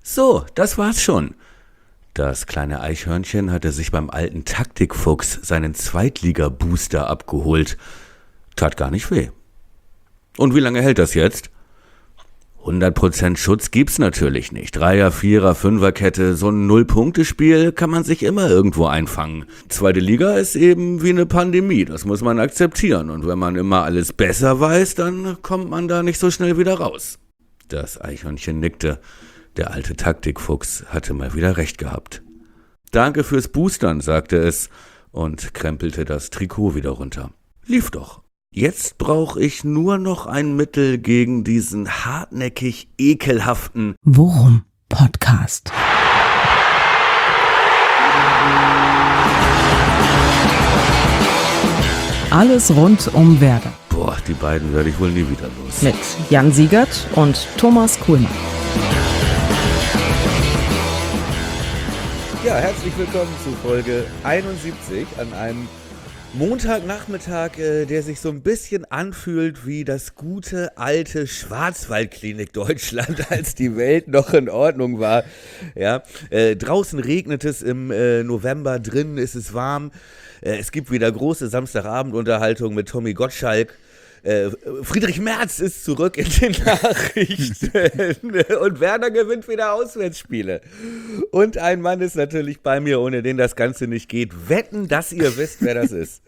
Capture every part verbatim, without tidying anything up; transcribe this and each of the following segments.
So, das war's schon. Das kleine Eichhörnchen hatte sich beim alten Taktikfuchs seinen Zweitliga-Booster abgeholt. Tat gar nicht weh. Und wie lange hält das jetzt? hundert Prozent Schutz gibt's natürlich nicht. Dreier, Vierer, Fünferkette, so ein Null-Punkte-Spiel kann man sich immer irgendwo einfangen. Zweite Liga ist eben wie eine Pandemie, das muss man akzeptieren. Und wenn man immer alles besser weiß, dann kommt man da nicht so schnell wieder raus. Das Eichhörnchen nickte. Der alte Taktikfuchs hatte mal wieder recht gehabt. Danke fürs Boostern, sagte es und krempelte das Trikot wieder runter. Lief doch. Jetzt brauche ich nur noch ein Mittel gegen diesen hartnäckig ekelhaften Worum Podcast. Alles rund um Werder. Boah, die beiden werde ich wohl nie wieder los. Mit Jan Siegert und Thomas Kuhlmann. Ja, herzlich willkommen zu Folge einundsiebzig an einem Montagnachmittag, äh, der sich so ein bisschen anfühlt wie das gute alte Schwarzwaldklinik Deutschland, als die Welt noch in Ordnung war. Ja, äh, draußen regnet es im äh, November, drinnen ist es warm. Äh, es gibt wieder große Samstagabendunterhaltung mit Tommy Gottschalk. Äh, Friedrich Merz ist zurück in den Nachrichten und Werder gewinnt wieder Auswärtsspiele. Und ein Mann ist natürlich bei mir, ohne den das Ganze nicht geht. Wetten, dass ihr wisst, wer das ist.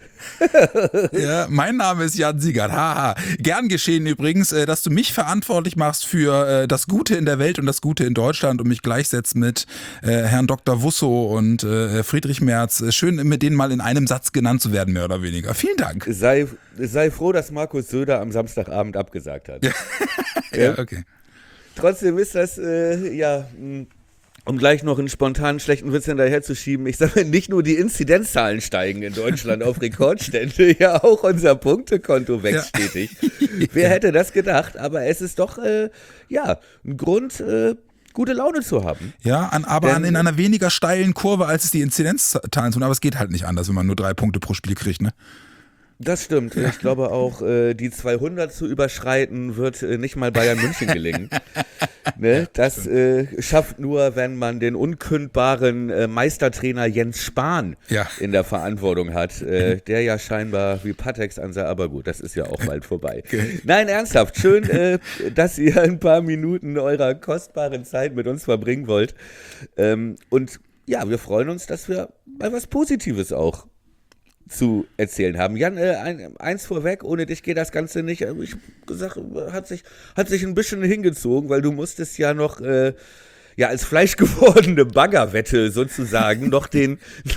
Ja, mein Name ist Jan Siegert. Haha. Gern geschehen übrigens, dass du mich verantwortlich machst für das Gute in der Welt und das Gute in Deutschland und mich gleichsetzt mit äh, Herrn Doktor Wusso und äh, Friedrich Merz. Schön, mit denen mal in einem Satz genannt zu werden, mehr oder weniger. Vielen Dank. Sei, sei froh, dass Markus Söder am Samstagabend abgesagt hat. Ja, ja, okay. Trotzdem ist das, äh, ja, um gleich noch einen spontanen schlechten Witz hinterherzuschieben, ich sage nicht nur die Inzidenzzahlen steigen in Deutschland auf Rekordstände, ja auch unser Punktekonto wächst ja. stetig. Wer hätte das gedacht? Aber es ist doch, äh, ja, ein Grund, äh, gute Laune zu haben. Ja, an, aber Denn, an, in einer weniger steilen Kurve, als es die Inzidenzzahlen tun. Aber es geht halt nicht anders, wenn man nur drei Punkte pro Spiel kriegt, ne? Das stimmt. Ja. Ich glaube auch, äh, die zweihundert zu überschreiten, wird äh, nicht mal Bayern München gelingen. Ne? Das äh, schafft nur, wenn man den unkündbaren äh, Meistertrainer Jens Spahn ja. in der Verantwortung hat, äh, der ja scheinbar wie Patex ansah, aber gut, das ist ja auch bald vorbei. Okay. Nein, ernsthaft, schön, äh, dass ihr ein paar Minuten eurer kostbaren Zeit mit uns verbringen wollt. Ähm, und ja, wir freuen uns, dass wir mal was Positives auch zu erzählen haben. Jan, äh, ein, eins vorweg, ohne dich geht das Ganze nicht. Ich gesagt, hat sich, hat sich ein bisschen hingezogen, weil du musstest ja noch äh, ja als fleischgewordene Baggerwette sozusagen noch den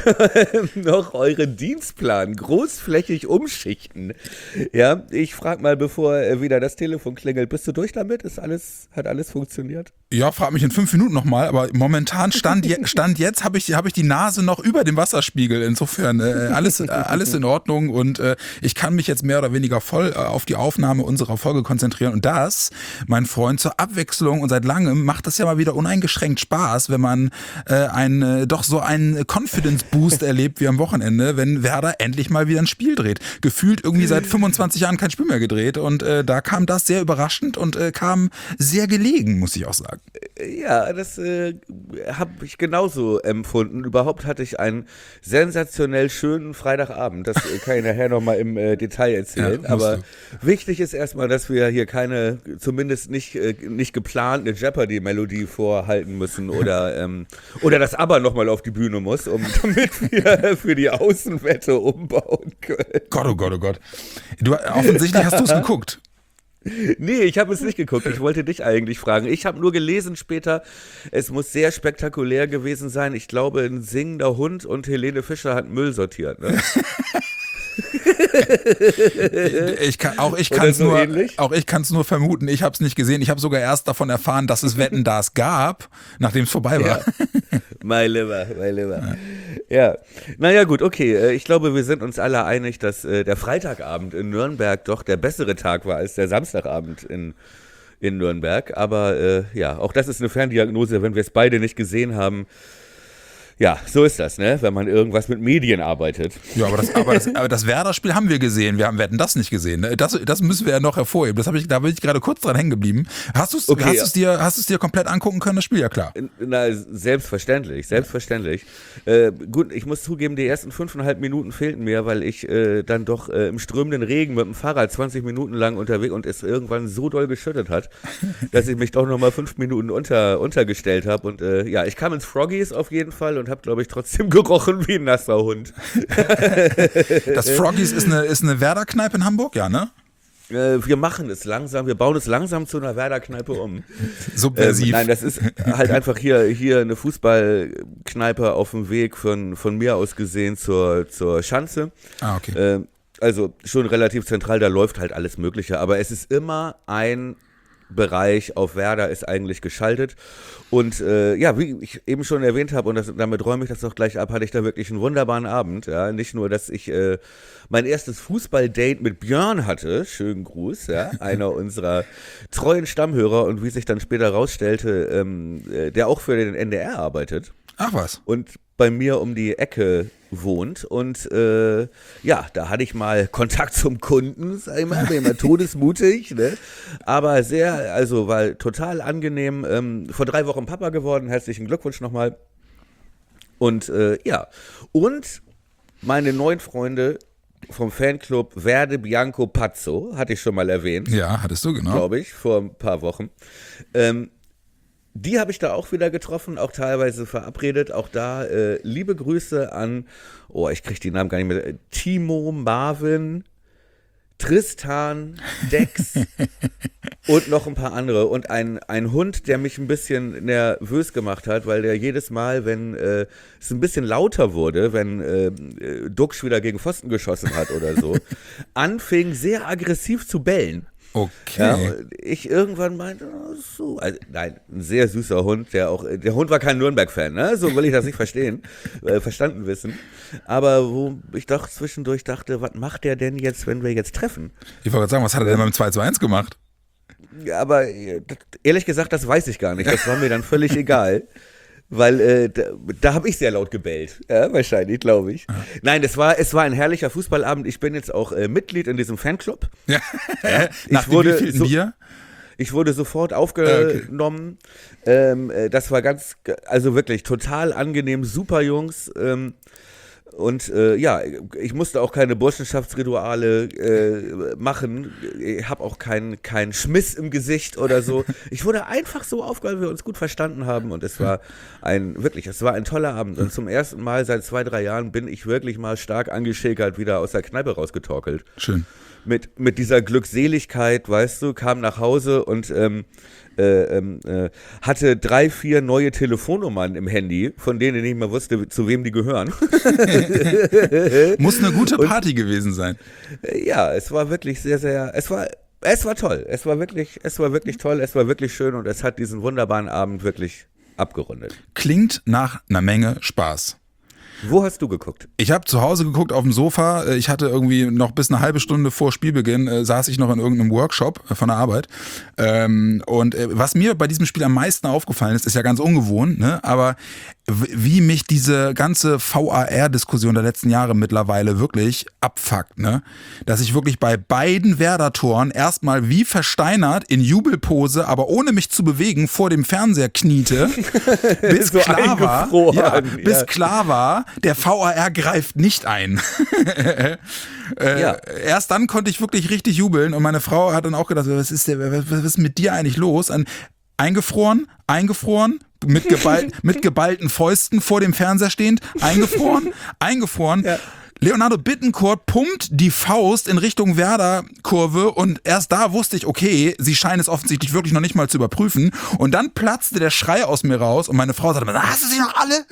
noch euren Dienstplan großflächig umschichten. Ja, ich frage mal, bevor äh, wieder das Telefon klingelt, bist du durch damit? Ist alles, hat alles funktioniert? Ja, frag mich in fünf Minuten nochmal, aber momentan stand, je, stand jetzt, habe ich, hab ich die Nase noch über dem Wasserspiegel. Insofern äh, alles, äh, alles in Ordnung und äh, ich kann mich jetzt mehr oder weniger voll äh, auf die Aufnahme unserer Folge konzentrieren. Und das, mein Freund, zur Abwechslung und seit langem macht das ja mal wieder uneingeschränkt Spaß, wenn man äh, ein, äh, doch so einen Confidence-Boost erlebt wie am Wochenende, wenn Werder endlich mal wieder ein Spiel dreht. Gefühlt irgendwie seit fünfundzwanzig Jahren kein Spiel mehr gedreht und äh, da kam das sehr überraschend und äh, kam sehr gelegen, muss ich auch sagen. Ja, das äh, habe ich genauso empfunden. Überhaupt hatte ich einen sensationell schönen Freitagabend. Das äh, kann ich nachher nochmal im äh, Detail erzählen. Ja, aber du. Wichtig ist erstmal, dass wir hier keine, zumindest nicht, äh, nicht geplant, eine Jeopardy-Melodie vorhalten müssen oder, ähm, oder das Aber nochmal auf die Bühne muss, um, damit wir für die Außenwette umbauen können. Gott, oh Gott, oh Gott. Du, offensichtlich hast du es geguckt. Nee, ich habe es nicht geguckt. Ich wollte dich eigentlich fragen. Ich habe nur gelesen später, es muss sehr spektakulär gewesen sein. Ich glaube, ein singender Hund und Helene Fischer hat Müll sortiert. Ne? ich kann, auch ich kann es so nur, auch ich kann es nur vermuten. Ich habe es nicht gesehen. Ich habe sogar erst davon erfahren, dass es Wetten, das gab, nachdem es vorbei war. Ja. My liver, my liver. Ja. ja, naja gut, okay. Ich glaube, wir sind uns alle einig, dass äh, der Freitagabend in Nürnberg doch der bessere Tag war als der Samstagabend in, in Nürnberg. Aber äh, ja, auch das ist eine Ferndiagnose, wenn wir es beide nicht gesehen haben. Ja, so ist das, ne? Wenn man irgendwas mit Medien arbeitet. Ja, aber das, aber das, aber das Werder-Spiel haben wir gesehen. Wir haben, wir hatten das nicht gesehen. Ne? Das, das müssen wir ja noch hervorheben. Das hab ich, da bin ich gerade kurz dran hängen geblieben. Hast du es Okay, hast dir, hast du's dir komplett angucken können, das Spiel? Ja, klar. Na, selbstverständlich, selbstverständlich. Äh, gut, ich muss zugeben, die ersten fünfeinhalb Minuten fehlten mir, weil ich äh, dann doch äh, im strömenden Regen mit dem Fahrrad zwanzig Minuten lang unterwegs und es irgendwann so doll geschüttet hat, dass ich mich doch nochmal fünf Minuten unter, untergestellt habe. Und äh, ja, ich kam ins Froggies auf jeden Fall und habe, glaube ich, trotzdem gerochen wie ein nasser Hund. Das Froggies ist eine, ist eine Werder-Kneipe in Hamburg, ja, ne? Äh, wir machen es langsam, wir bauen es langsam zu einer Werder-Kneipe um. Subversiv. Ähm, nein, das ist halt einfach hier, hier eine Fußballkneipe auf dem Weg von, von mir aus gesehen zur, zur Schanze. Ah, okay. Ähm, also schon relativ zentral, da läuft halt alles Mögliche, aber es ist immer ein Bereich auf Werder ist eigentlich geschaltet und äh, ja, wie ich eben schon erwähnt habe und das, damit räume ich das doch gleich ab, hatte ich da wirklich einen wunderbaren Abend, ja, nicht nur, dass ich äh, mein erstes Fußballdate mit Björn hatte, schönen Gruß, ja, einer unserer treuen Stammhörer und wie sich dann später rausstellte, ähm, äh, der auch für den N D R arbeitet. Ach was. Und bei mir um die Ecke wohnt und äh, ja, da hatte ich mal Kontakt zum Kunden, sag ich mal, bin immer todesmutig, ne? Aber sehr, also war total angenehm, ähm, vor drei Wochen Papa geworden, herzlichen Glückwunsch nochmal und äh, ja, und meine neuen Freunde vom Fanclub Verde Bianco Pazzo, hatte ich schon mal erwähnt. Ja, hattest du, genau. Glaube ich, vor ein paar Wochen. Ähm, Die habe ich da auch wieder getroffen, auch teilweise verabredet. Auch da äh, liebe Grüße an, oh, ich kriege die Namen gar nicht mehr, Timo, Marvin, Tristan, Dex und noch ein paar andere. Und ein, ein Hund, der mich ein bisschen nervös gemacht hat, weil der jedes Mal, wenn äh, es ein bisschen lauter wurde, wenn äh, Duxch wieder gegen Pfosten geschossen hat oder so, anfing sehr aggressiv zu bellen. Okay. Ja, ich irgendwann meinte, oh, so, also, nein, ein sehr süßer Hund, der auch, der Hund war kein Nürnberg-Fan, ne? So will ich das nicht verstehen, äh, verstanden wissen. Aber wo ich doch zwischendurch dachte, was macht der denn jetzt, wenn wir jetzt treffen? Ich wollte gerade sagen, was hat er denn beim zwei zu eins gemacht? Aber äh, ehrlich gesagt, das weiß ich gar nicht. Das war mir dann völlig egal. Weil äh, da, da habe ich sehr laut gebellt. Ja, wahrscheinlich, glaube ich. Ja. Nein, es war, es war ein herrlicher Fußballabend. Ich bin jetzt auch äh, Mitglied in diesem Fanclub. Ja. Ja. Nach ich wurde wie so, Bier? Ich wurde sofort aufgenommen. Okay. Ähm, äh, das war ganz, also wirklich total angenehm, super Jungs. Ähm, Und äh, ja, ich musste auch keine Burschenschaftsrituale äh, machen. Ich habe auch keinen kein Schmiss im Gesicht oder so. Ich wurde einfach so aufgehoben, weil wir uns gut verstanden haben. Und es war ein, wirklich, es war ein toller Abend. Und zum ersten Mal seit zwei, drei Jahren bin ich wirklich mal stark angeschäkert wieder aus der Kneipe rausgetorkelt. Schön. Mit, mit dieser Glückseligkeit, weißt du, kam nach Hause und ähm, äh, äh, hatte drei, vier neue Telefonnummern im Handy, von denen ich nicht mehr wusste, zu wem die gehören. Muss eine gute Party und, gewesen sein. Ja, es war wirklich sehr, sehr, es war, es war toll. Es war wirklich, es war wirklich toll, es war wirklich schön und es hat diesen wunderbaren Abend wirklich abgerundet. Klingt nach einer Menge Spaß. Wo hast du geguckt? Ich habe zu Hause geguckt auf dem Sofa. Ich hatte irgendwie noch bis eine halbe Stunde vor Spielbeginn, äh, saß ich noch in irgendeinem Workshop von der Arbeit. Ähm, und äh, was mir bei diesem Spiel am meisten aufgefallen ist, ist ja ganz ungewohnt, ne? Aber w- wie mich diese ganze V A R-Diskussion der letzten Jahre mittlerweile wirklich abfuckt, ne? Dass ich wirklich bei beiden Werder-Toren erstmal wie versteinert in Jubelpose, aber ohne mich zu bewegen, vor dem Fernseher kniete, bis so klar war, ja, bis ja. klar war, der V A R greift nicht ein. äh, ja. Erst dann konnte ich wirklich richtig jubeln und meine Frau hat dann auch gedacht, was ist, der, was, was ist mit dir eigentlich los? Ein, eingefroren, eingefroren, mit, geball, mit geballten Fäusten vor dem Fernseher stehend, eingefroren, eingefroren. Ja. Leonardo Bittencourt pumpt die Faust in Richtung Werder-Kurve und erst da wusste ich, okay, sie scheinen es offensichtlich wirklich noch nicht mal zu überprüfen. Und dann platzte der Schrei aus mir raus und meine Frau sagte, hast du sie noch alle?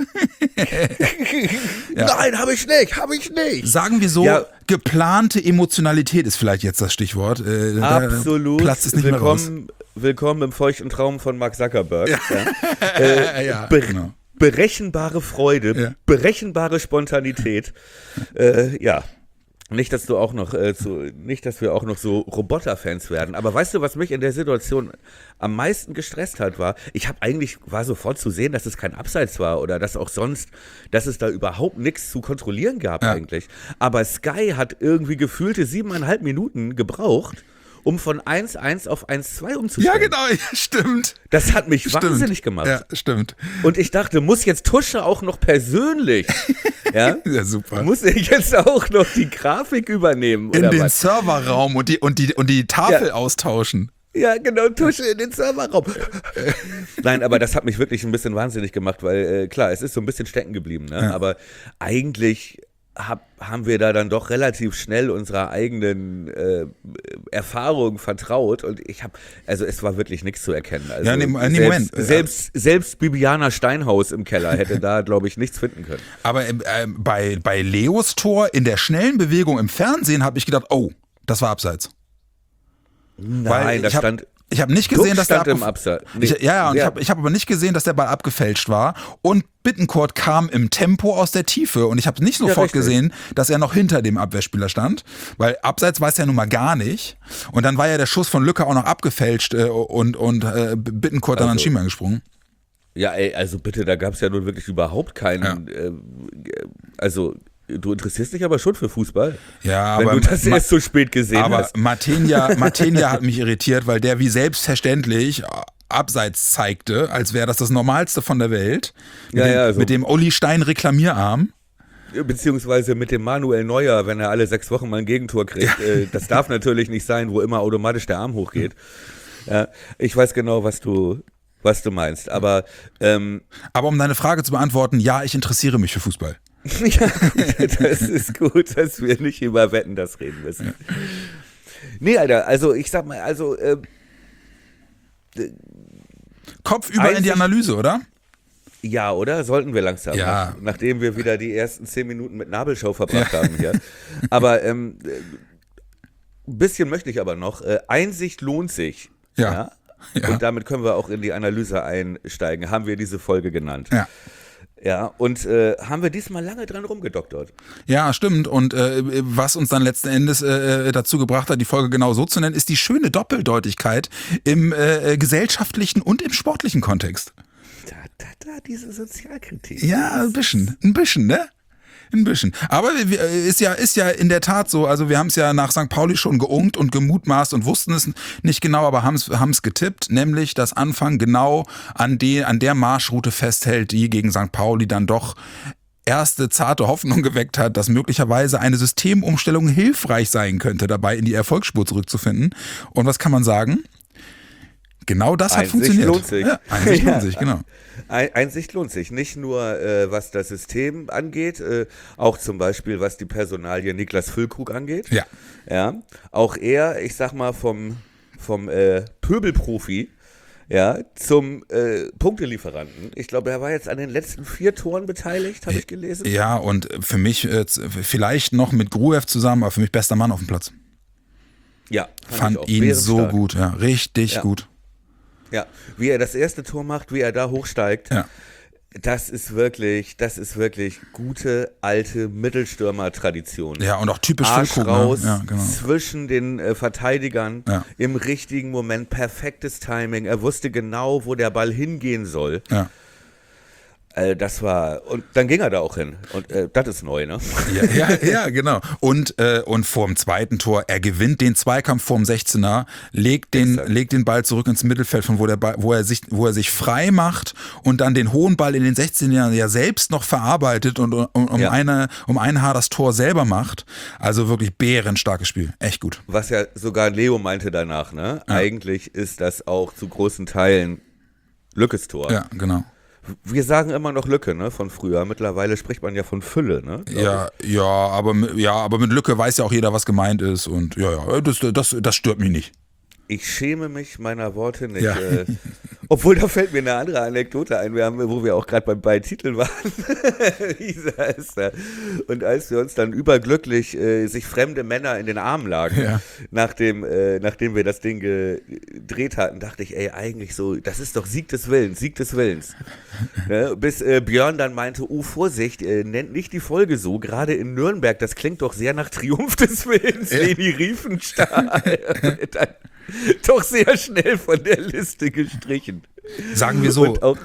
Ja. Nein, habe ich nicht, habe ich nicht. Sagen wir so, ja. Geplante Emotionalität ist vielleicht jetzt das Stichwort. Äh, Absolut. Platz ist nicht willkommen, mehr raus. Willkommen im feuchten Traum von Mark Zuckerberg. Ja. Ja. Äh, ja, be- genau. Berechenbare Freude, ja. berechenbare Spontanität. äh, ja, Nicht, dass du auch noch, äh, zu, nicht, dass wir auch noch so Roboter-Fans werden. Aber weißt du, was mich in der Situation am meisten gestresst hat, war, ich habe eigentlich, war sofort zu sehen, dass es kein Abseits war oder dass auch sonst, dass es da überhaupt nichts zu kontrollieren gab Ja. eigentlich. Aber Sky hat irgendwie gefühlte siebeneinhalb Minuten gebraucht, um von eins eins auf eins zwei umzustellen. Ja, genau, ja, stimmt. Das hat mich Stimmt. wahnsinnig gemacht. Ja, stimmt. Und ich dachte, muss jetzt Tusche auch noch persönlich, ja? Ja, super. Muss er jetzt auch noch die Grafik übernehmen In oder den was? Serverraum und die, und die, und die Tafel Ja. austauschen. Ja, genau, Tusche in den Serverraum. Nein, aber das hat mich wirklich ein bisschen wahnsinnig gemacht, weil äh, klar, es ist so ein bisschen stecken geblieben, ne? Ja. Aber eigentlich hab, haben wir da dann doch relativ schnell unserer eigenen äh, Erfahrung vertraut und ich habe, also es war wirklich nichts zu erkennen. Also Ja, nee, nee, selbst, Moment. Selbst, selbst Bibiana Steinhaus im Keller hätte da, glaube ich, nichts finden können. Aber ähm, ähm, bei, bei Leos Tor in der schnellen Bewegung im Fernsehen habe ich gedacht, oh, das war Abseits. Nein, da ich hab, stand. Ich habe nicht gesehen, Duck dass der stand im abgef- Abseits. Nee, ich, ja, ja, und ich wer- habe ich hab aber nicht gesehen, dass der Ball abgefälscht war. Und Bittencourt kam im Tempo aus der Tiefe. Und ich habe nicht sofort richtig. gesehen, dass er noch hinter dem Abwehrspieler stand. Weil Abseits weiß er nun mal gar nicht. Und dann war ja der Schuss von Lücke auch noch abgefälscht äh, und, und äh, Bittencourt dann Also, an Schienbein gesprungen. Ja, ey, also bitte, da gab es ja nun wirklich überhaupt keinen. Äh, also, du interessierst dich aber schon für Fußball. Ja, wenn aber du das Ma- erst so spät gesehen Aber hast. Martinia, Martinia hat mich irritiert, weil der wie selbstverständlich Abseits zeigte, als wäre das das Normalste von der Welt. Mit, Ja, dem, ja, so. mit dem Olli Stein Reklamierarm. Beziehungsweise mit dem Manuel Neuer, wenn er alle sechs Wochen mal ein Gegentor kriegt. Äh, das darf natürlich nicht sein, wo immer automatisch der Arm hochgeht. Ja, ich weiß genau, was du, was du meinst. Aber ähm, Aber um deine Frage zu beantworten, ja, ich interessiere mich für Fußball. ja, gut, das ist gut, dass wir nicht über Wetten das reden müssen. Nee, Alter, also ich sag mal, also äh, Kopfüber in die Einzig- Analyse, oder? ja, oder? Sollten wir langsam, Ja. nach, nachdem wir wieder die ersten zehn Minuten mit Nabelschau verbracht haben hier. Aber ähm, äh, ein bisschen möchte ich aber noch. Äh, Einsicht lohnt sich. Ja. Ja. Und damit können wir auch in die Analyse einsteigen. Haben wir diese Folge genannt. Ja. Ja, und äh, haben wir diesmal lange dran rumgedoktert. Ja, stimmt. Und äh, was uns dann letzten Endes äh, dazu gebracht hat, die Folge genau so zu nennen, ist die schöne Doppeldeutigkeit im äh, gesellschaftlichen und im sportlichen Kontext. Da, da, da, diese Sozialkritik. Ja, ein bisschen, ein bisschen, ne? Ein bisschen. Aber wir- ist ja, ist ja in der Tat so, also wir haben es ja nach Sankt Pauli schon geungt und gemutmaßt und wussten es nicht genau, aber haben es getippt, nämlich dass Anfang genau an, die, an der Marschroute festhält, die gegen Sankt Pauli dann doch erste zarte Hoffnung geweckt hat, dass möglicherweise eine Systemumstellung hilfreich sein könnte, dabei in die Erfolgsspur zurückzufinden. Und was kann man sagen? Genau das hat Einsicht funktioniert. lohnt sich. Ja, Einsicht Ja. lohnt sich, genau. Ein- Einsicht lohnt sich. Nicht nur, äh, was das System angeht, äh, auch zum Beispiel, was die Personalie Niklas Füllkrug angeht. Ja. Ja. Auch er, ich sag mal, vom, vom äh, Pöbelprofi, ja, zum äh, Punktelieferanten. Ich glaube, er war jetzt an den letzten vier Toren beteiligt, habe ich gelesen. Ja, und für mich äh, vielleicht noch mit Gruev zusammen, aber für mich bester Mann auf dem Platz. Ja, Fand ich auch. ihn so Bärenstark. gut, ja, richtig Ja. gut. Ja, wie er das erste Tor macht, wie er da hochsteigt. Ja. Das ist wirklich, das ist wirklich gute, alte Mittelstürmer-Tradition. Ja, und auch typisch Arsch Füllkrug, raus, ne? Ja, genau. zwischen den äh, Verteidigern, Ja. im richtigen Moment, perfektes Timing. Er wusste genau, wo der Ball hingehen soll. Ja. Äh, das war, und dann ging er da auch hin. Und äh, das ist neu, ne? Ja, ja, ja, genau. Und, äh, und vorm zweiten Tor, er gewinnt den Zweikampf vorm sechzehner, legt den, Exakt. legt den Ball zurück ins Mittelfeld, von wo, der Ball, wo, er sich, wo er sich frei macht und dann den hohen Ball in den sechzehnern ja selbst noch verarbeitet und um, um, Ja. eine, um ein Haar das Tor selber macht. Also wirklich bärenstarkes Spiel. Echt gut. Was ja sogar Leo meinte danach, ne? Ja. Eigentlich ist das auch zu großen Teilen Lückes Tor. Ja, genau. Wir sagen immer noch Lücke, ne, von früher. Mittlerweile spricht man ja von Fülle, ne? glaub Ja, ja, aber, mit- ja, aber mit Lücke weiß ja auch jeder, was gemeint ist. Und ja, ja, das, das, das stört mich nicht. Ich schäme mich meiner Worte nicht. Ja. Äh, obwohl, da fällt mir eine andere Anekdote ein, wir haben, wo wir auch gerade bei, bei Titeln waren. Isa ist da. Und als wir uns dann überglücklich äh, sich fremde Männer in den Armen lagen, Ja. nachdem, äh, nachdem wir das Ding gedreht hatten, dachte ich, ey, eigentlich so, das ist doch Sieg des Willens, Sieg des Willens. Ne? Bis äh, Björn dann meinte, oh Vorsicht, äh, nennt nicht die Folge so, gerade in Nürnberg, das klingt doch sehr nach Triumph des Willens, Ja. Leni Riefenstahl. Dann doch sehr schnell von der Liste gestrichen. Sagen wir so, Und auch,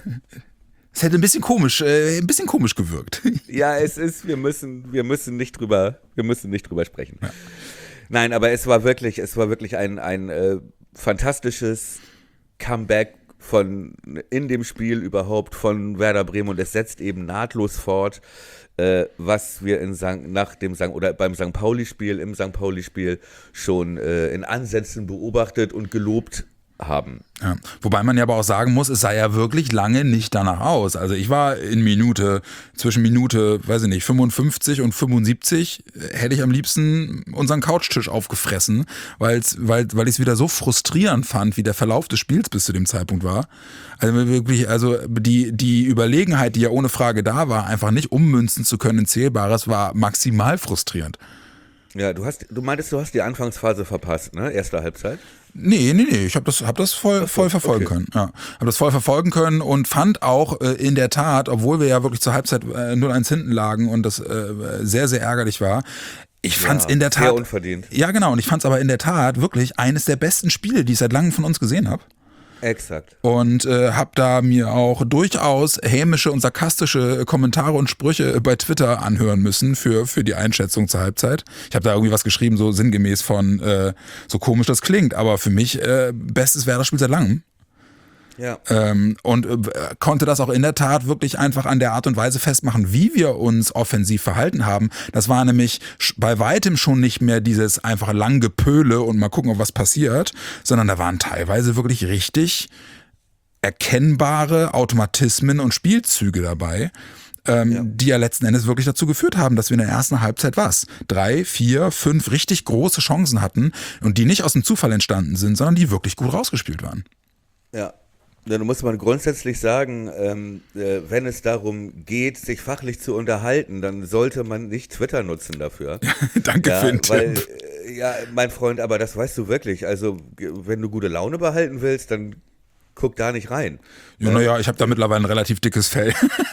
es hätte ein bisschen komisch, äh, ein bisschen komisch gewirkt. ja, es ist, wir müssen, wir müssen nicht drüber, wir müssen nicht drüber sprechen. Ja. Nein, aber es war wirklich, es war wirklich ein, ein äh, fantastisches Comeback von in dem Spiel überhaupt von Werder Bremen und es setzt eben nahtlos fort, äh, was wir in Sankt, nach dem Sankt oder beim Sankt Pauli-Spiel, im Sankt Pauli-Spiel schon äh, in Ansätzen beobachtet und gelobt haben. Ja. Wobei man ja aber auch sagen muss, es sah ja wirklich lange nicht danach aus. Also ich war in Minute, zwischen Minute, weiß ich nicht, fünfundfünfzig und fünfundsiebzig hätte ich am liebsten unseren Couchtisch aufgefressen, weil's, weil, weil ich es wieder so frustrierend fand, wie der Verlauf des Spiels bis zu dem Zeitpunkt war. Also wirklich, also die, die Überlegenheit, die ja ohne Frage da war, einfach nicht ummünzen zu können in Zählbares, war maximal frustrierend. Ja, du hast, du meintest, du hast die Anfangsphase verpasst, ne? Erste Halbzeit. Nee, nee, nee, ich habe das, hab das voll, so, voll verfolgen okay. können. Ja, habe das voll verfolgen können und fand auch äh, in der Tat, obwohl wir ja wirklich zur Halbzeit äh, null eins hinten lagen und das äh, sehr, sehr ärgerlich war, ich fand's Ja, in der Tat... sehr unverdient. Ja, genau, und ich fand's aber in der Tat wirklich eines der besten Spiele, die ich seit langem von uns gesehen habe. Exakt. Und äh, habe da mir auch durchaus hämische und sarkastische Kommentare und Sprüche bei Twitter anhören müssen für, für die Einschätzung zur Halbzeit. Ich habe da irgendwie was geschrieben, so sinngemäß von, äh, so komisch das klingt, aber für mich äh, bestes Werder-Spiel seit langem. Ja. Ähm, und äh, konnte das auch in der Tat wirklich einfach an der Art und Weise festmachen, wie wir uns offensiv verhalten haben. Das war nämlich bei weitem schon nicht mehr dieses einfach Langgepöle und mal gucken, ob was passiert, sondern da waren teilweise wirklich richtig erkennbare Automatismen und Spielzüge dabei, ähm, ja. die ja letzten Endes wirklich dazu geführt haben, dass wir in der ersten Halbzeit was? Drei, vier, fünf richtig große Chancen hatten und die nicht aus dem Zufall entstanden sind, sondern die wirklich gut rausgespielt waren. Ja. Dann muss man grundsätzlich sagen, ähm, äh, wenn es darum geht, sich fachlich zu unterhalten, dann sollte man nicht Twitter nutzen dafür. Danke ja, für den weil, Tipp. Äh, ja, mein Freund, aber das weißt du wirklich. Also, wenn du gute Laune behalten willst, dann guck da nicht rein. Ja, naja, ich habe da mittlerweile ein relativ dickes Fell.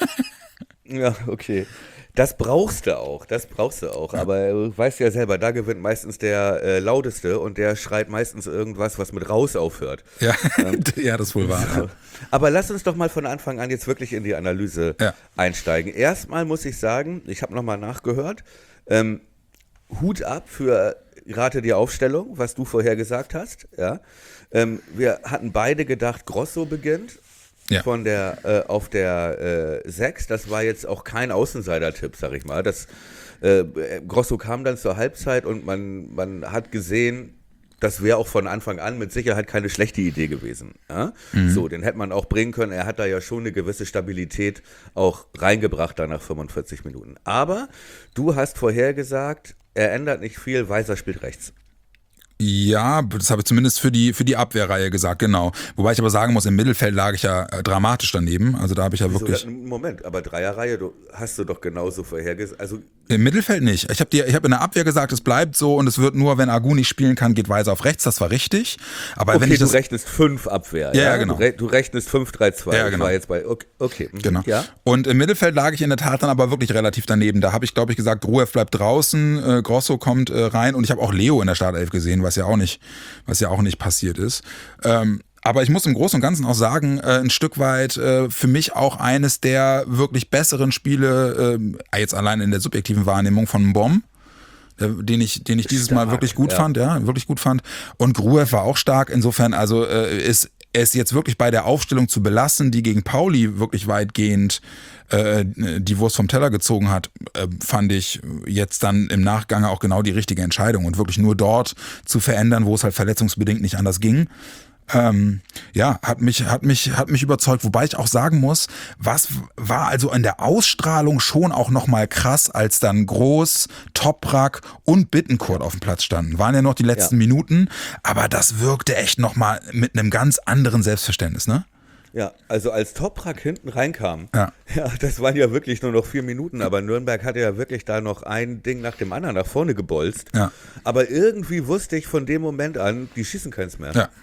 Ja, okay. Das brauchst du auch, das brauchst du auch. Aber du weißt ja selber, da gewinnt meistens der äh, Lauteste und der schreit meistens irgendwas, was mit raus aufhört. Ja, ähm, ja, das ist wohl wahr. So. Aber lass uns doch mal von Anfang an jetzt wirklich in die Analyse ja. einsteigen. Erstmal muss ich sagen, ich habe nochmal nachgehört, ähm, Hut ab für rate die Aufstellung, was du vorher gesagt hast. Ja? Ähm, wir hatten beide gedacht, Grosso beginnt. Ja. Von der äh, auf der äh, sechs, das war jetzt auch kein Außenseiter-Tipp, sag ich mal. Das, äh, Grosso kam dann zur Halbzeit und man, man hat gesehen, das wäre auch von Anfang an mit Sicherheit keine schlechte Idee gewesen. Ja? Mhm. So, den hätte man auch bringen können. Er hat da ja schon eine gewisse Stabilität auch reingebracht dann nach fünfundvierzig Minuten. Aber du hast vorher gesagt, er ändert nicht viel, Weiser spielt rechts. Ja, das habe ich zumindest für die für die Abwehrreihe gesagt, genau. Wobei ich aber sagen muss, im Mittelfeld lag ich ja äh, dramatisch daneben. Also da habe ich ja Wieso, wirklich... Moment, aber Dreierreihe du, hast du doch genauso vorhergesagt. Also im Mittelfeld nicht. Ich habe dir, ich habe in der Abwehr gesagt, es bleibt so und es wird nur, wenn Agu nicht spielen kann, geht Weiser auf rechts. Das war richtig. Aber okay, wenn ich du das rechnest fünf Abwehr. Ja, ja? ja genau. Du, re- du rechnest fünf drei zwei. Ja, genau. Ich war jetzt bei, okay. okay. Genau. Ja? Und im Mittelfeld lag ich in der Tat dann aber wirklich relativ daneben. Da habe ich, glaube ich, gesagt, Gruev bleibt draußen, äh, Grosso kommt äh, rein und ich habe auch Leo in der Startelf gesehen, was ja auch nicht, was ja auch nicht passiert ist. Ähm, Aber ich muss im Großen und Ganzen auch sagen, äh, ein Stück weit äh, für mich auch eines der wirklich besseren Spiele, äh, jetzt allein in der subjektiven Wahrnehmung von Mbom, äh, den ich, den ich dieses stark, Mal wirklich gut ja. fand, ja, wirklich gut fand. Und Gruev war auch stark. Insofern, also äh, ist es jetzt wirklich bei der Aufstellung zu belassen, die gegen Pauli wirklich weitgehend äh, die Wurst vom Teller gezogen hat, äh, fand ich jetzt dann im Nachgang auch genau die richtige Entscheidung und wirklich nur dort zu verändern, wo es halt verletzungsbedingt nicht anders ging. Ähm, ja, hat mich, hat mich, hat mich überzeugt, wobei ich auch sagen muss, was war also an der Ausstrahlung schon auch nochmal krass, als dann Groß, Toprak und Bittencourt auf dem Platz standen. Waren ja noch die letzten Ja. Minuten, aber das wirkte echt nochmal mit einem ganz anderen Selbstverständnis, ne? Ja, also als Toprak hinten reinkam, Ja. ja, das waren ja wirklich nur noch vier Minuten, aber Nürnberg hatte ja wirklich da noch ein Ding nach dem anderen nach vorne gebolzt. Ja. Aber irgendwie wusste ich von dem Moment an, die schießen keins mehr. Ja.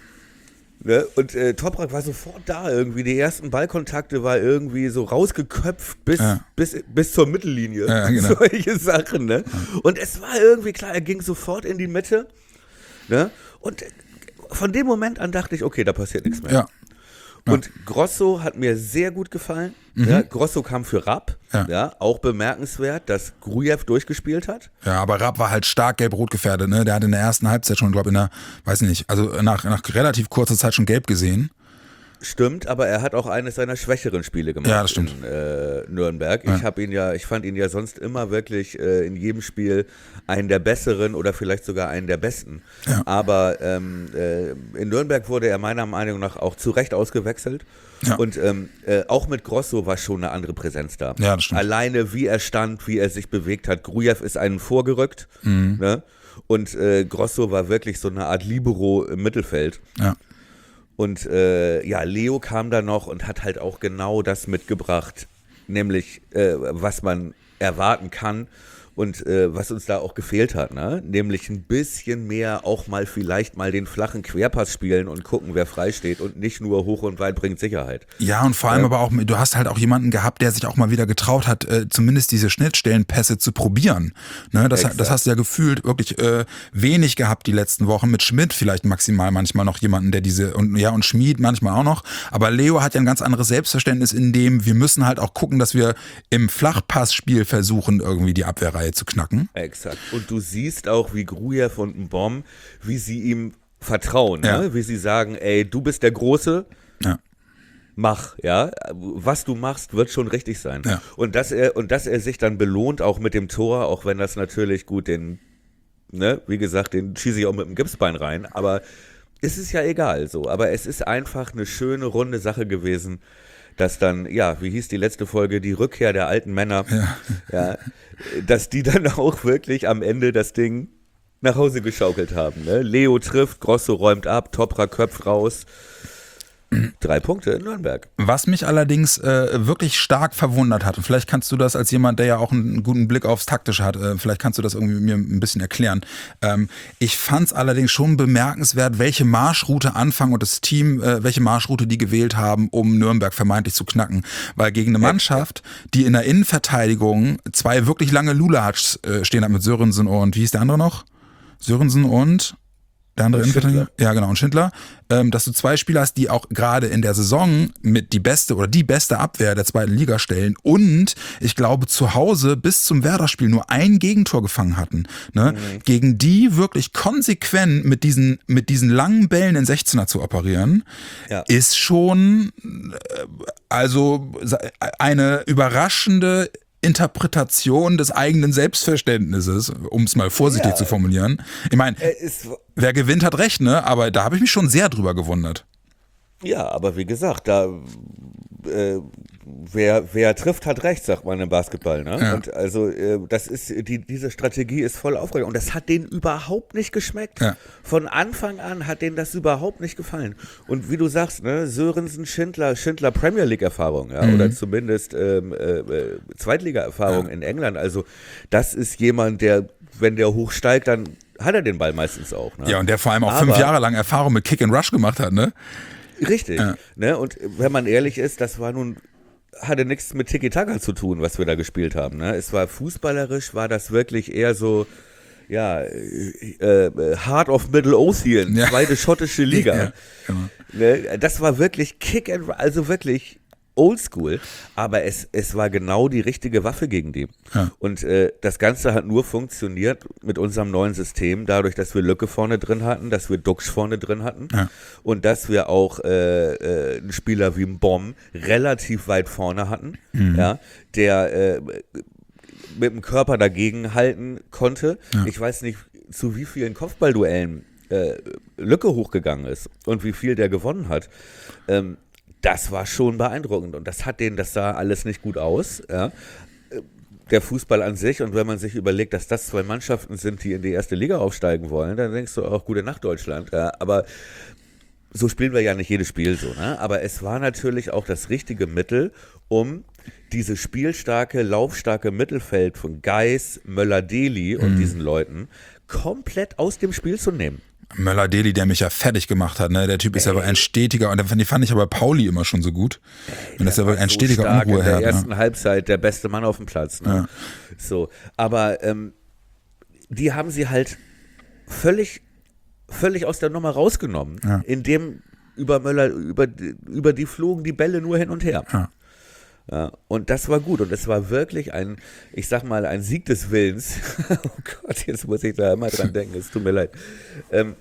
Ne? Und äh, Toprak war sofort da irgendwie. Die ersten Ballkontakte war irgendwie so rausgeköpft bis, Ja. bis, bis zur Mittellinie. Ja, genau. Solche Sachen, ne? Und es war irgendwie klar, er ging sofort in die Mitte. Ne? Und äh, von dem Moment an dachte ich, okay, da passiert nichts mehr. Ja. Und Grosso hat mir sehr gut gefallen. Ja, Grosso kam für Rapp. Ja. Ja, auch bemerkenswert, dass Grujew durchgespielt hat. Ja, aber Rapp war halt stark gelb-rot gefährdet, ne? Der hat in der ersten Halbzeit schon, glaube ich, in der, weiß nicht, also nach, nach relativ kurzer Zeit schon gelb gesehen. Stimmt, aber er hat auch eines seiner schwächeren Spiele gemacht Ja, das stimmt. in äh, Nürnberg. Ja. Ich habe ihn ja, ich fand ihn ja sonst immer wirklich äh, in jedem Spiel einen der besseren oder vielleicht sogar einen der besten. Ja. Aber ähm, äh, in Nürnberg wurde er meiner Meinung nach auch zu Recht ausgewechselt. Ja. Und ähm, äh, auch mit Grosso war schon eine andere Präsenz da. Ja, das stimmt. Alleine wie er stand, wie er sich bewegt hat. Grujew ist einen vorgerückt. Mhm. Ne? Und äh, Grosso war wirklich so eine Art Libero im Mittelfeld. Ja. Und äh, ja, Leo kam da noch und hat halt auch genau das mitgebracht, nämlich äh, was man erwarten kann und äh, was uns da auch gefehlt hat, ne? Nämlich ein bisschen mehr auch mal vielleicht mal den flachen Querpass spielen und gucken, wer frei steht und nicht nur hoch und weit bringt Sicherheit. Ja, und vor allem Ja. aber auch, du hast halt auch jemanden gehabt, der sich auch mal wieder getraut hat, äh, zumindest diese Schnittstellenpässe zu probieren. Ne, das, Exakt. das hast du ja gefühlt wirklich äh, wenig gehabt die letzten Wochen. Mit Schmidt vielleicht maximal manchmal noch jemanden, der diese, und ja, und Schmied manchmal auch noch. Aber Leo hat ja ein ganz anderes Selbstverständnis, in dem wir müssen halt auch gucken, dass wir im Flachpassspiel versuchen, irgendwie die Abwehrreihe zu knacken. Exakt. Und du siehst auch, wie Grujew und Mbom, wie sie ihm vertrauen, Ja. ne? Wie sie sagen, ey, du bist der Große, Ja. mach, ja, was du machst, wird schon richtig sein. Ja. Und dass er und dass er sich dann belohnt, auch mit dem Tor, auch wenn das natürlich gut den, ne, wie gesagt, den schieße ich auch mit dem Gipsbein rein, aber es ist ja egal so. Aber es ist einfach eine schöne, runde Sache gewesen, dass dann, ja, wie hieß die letzte Folge, die Rückkehr der alten Männer, Ja. ja, dass die dann auch wirklich am Ende das Ding nach Hause geschaukelt haben. Ne? Leo trifft, Grosso räumt ab, Toprak köpft raus. Drei Punkte in Nürnberg. Was mich allerdings äh, wirklich stark verwundert hat, und vielleicht kannst du das als jemand, der ja auch einen guten Blick aufs Taktische hat, äh, vielleicht kannst du das irgendwie mir ein bisschen erklären. Ähm, ich fand es allerdings schon bemerkenswert, welche Marschroute Anfang und das Team, äh, welche Marschroute die gewählt haben, um Nürnberg vermeintlich zu knacken. Weil gegen eine Mannschaft, die in der Innenverteidigung zwei wirklich lange Lulatschs äh, stehen hat mit Sörensen und, wie hieß der andere noch? Sörensen und... Der andere Innenverteidiger? Ja, genau, und Schindler. Ähm, dass du zwei Spieler hast, die auch gerade in der Saison mit die beste oder die beste Abwehr der zweiten Liga stellen und ich glaube zu Hause bis zum Werder-Spiel nur ein Gegentor gefangen hatten. Ne? Mhm. Gegen die wirklich konsequent mit diesen, mit diesen langen Bällen in sechzehner zu operieren, ja. ist schon äh, also eine überraschende Interpretation des eigenen Selbstverständnisses, um es mal vorsichtig ja. zu formulieren. Ich meine, wer gewinnt, hat recht, ne? Aber da habe ich mich schon sehr drüber gewundert. Ja, aber wie gesagt, da äh, wer, wer trifft, hat recht, sagt man im Basketball. Ne? Ja. Und also äh, das ist die, diese Strategie ist voll aufgegangen und das hat denen überhaupt nicht geschmeckt. Ja. Von Anfang an hat denen das überhaupt nicht gefallen. Und wie du sagst, ne, Sörensen, Schindler, Schindler Premier League Erfahrung, ja, mhm. oder zumindest ähm, äh, Zweitliga Erfahrung ja. in England. Also das ist jemand, der, wenn der hochsteigt, dann hat er den Ball meistens auch. Ne? Ja, und der vor allem auch aber, fünf Jahre lang Erfahrung mit Kick and Rush gemacht hat, ne? Richtig, ja. ne? Und wenn man ehrlich ist, das war nun, hatte nichts mit Tiki-Taka zu tun, was wir da gespielt haben. Ne? Es war fußballerisch, war das wirklich eher so, ja, äh, Heart of Middle Ocean, ja. zweite schottische Liga. Ja, genau. Ne? Das war wirklich Kick and also wirklich oldschool, aber es, es war genau die richtige Waffe gegen die. Ja. Und äh, das Ganze hat nur funktioniert mit unserem neuen System, dadurch, dass wir Lücke vorne drin hatten, dass wir Duxch vorne drin hatten ja. und dass wir auch äh, äh, einen Spieler wie Mbom relativ weit vorne hatten, mhm. ja, der äh, mit dem Körper dagegen halten konnte. Ja. Ich weiß nicht, zu wie vielen Kopfballduellen äh, Lücke hochgegangen ist und wie viel der gewonnen hat, ähm, das war schon beeindruckend. Und das hat denen, das sah alles nicht gut aus, ja. Der Fußball an sich, und wenn man sich überlegt, dass das zwei Mannschaften sind, die in die erste Liga aufsteigen wollen, dann denkst du auch, gute Nacht Deutschland. Ja, aber so spielen wir ja nicht jedes Spiel so, ne? Aber es war natürlich auch das richtige Mittel, um dieses spielstarke, laufstarke Mittelfeld von Geis, Möller-Deli und mhm. diesen Leuten komplett aus dem Spiel zu nehmen. Möller-Deli, der mich ja fertig gemacht hat, ne? Der Typ ist Ey. aber ein stetiger, und den fand ich aber Pauli immer schon so gut. Ey, und das ist aber ein so stetiger Unruheherd. In der ne? ersten Halbzeit der beste Mann auf dem Platz. Ne? Ja. So, aber ähm, die haben sie halt völlig, völlig aus der Nummer rausgenommen, ja. indem über Möller, über, über die flogen die Bälle nur hin und her. Ja. Ja, und das war gut, und es war wirklich ein, ich sag mal, ein Sieg des Willens. Oh Gott, jetzt muss ich da immer dran denken, es tut mir leid. Ähm,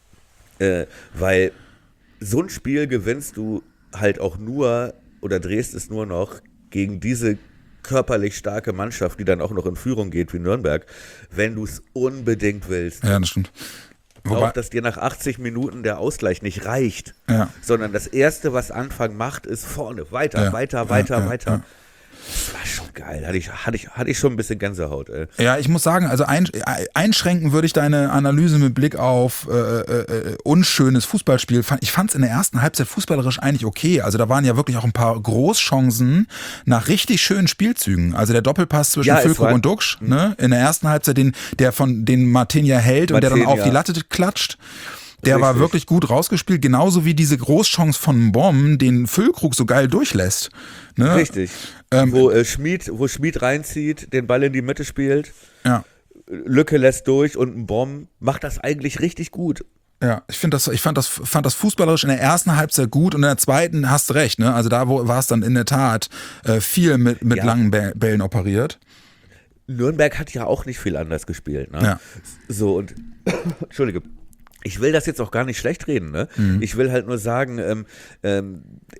äh, weil so ein Spiel gewinnst du halt auch nur oder drehst es nur noch gegen diese körperlich starke Mannschaft, die dann auch noch in Führung geht wie Nürnberg, wenn du es unbedingt willst. Ja, das stimmt. Wobei, auch, dass dir nach achtzig Minuten der Ausgleich nicht reicht, ja. sondern das Erste, was Anfang macht, ist vorne, weiter, ja. weiter, weiter, ja, ja, weiter. Ja. Das war schon geil, hatte ich, hatte ich, hatte ich schon ein bisschen Gänsehaut. Ey. Ja, ich muss sagen, also ein, einschränken würde ich deine Analyse mit Blick auf äh, äh, unschönes Fußballspiel. Ich fand es in der ersten Halbzeit fußballerisch eigentlich okay. Also da waren ja wirklich auch ein paar Großchancen nach richtig schönen Spielzügen. Also der Doppelpass zwischen ja, Füllkrug und Duxch, ne? In der ersten Halbzeit, den, der von den Martinia hält Martinia. und der dann auf die Latte klatscht. Der Richtig. war wirklich gut rausgespielt, genauso wie diese Großchance von Bomb, den Füllkrug so geil durchlässt. Ne? Richtig. Ähm, wo, äh, Schmid, wo Schmid reinzieht, den Ball in die Mitte spielt, ja. Lücke lässt durch und ein Bomb macht das eigentlich richtig gut. Ja, ich finde das, ich fand das, fand das fußballerisch in der ersten Halbzeit gut, und in der zweiten hast du recht, ne? Also da war es dann in der Tat äh, viel mit, mit ja. langen Bällen operiert. Nürnberg hat ja auch nicht viel anders gespielt, ne? Ja. So, und Entschuldige. Ich will das jetzt auch gar nicht schlecht reden, ne? Mhm. Ich will halt nur sagen, ähm, ähm,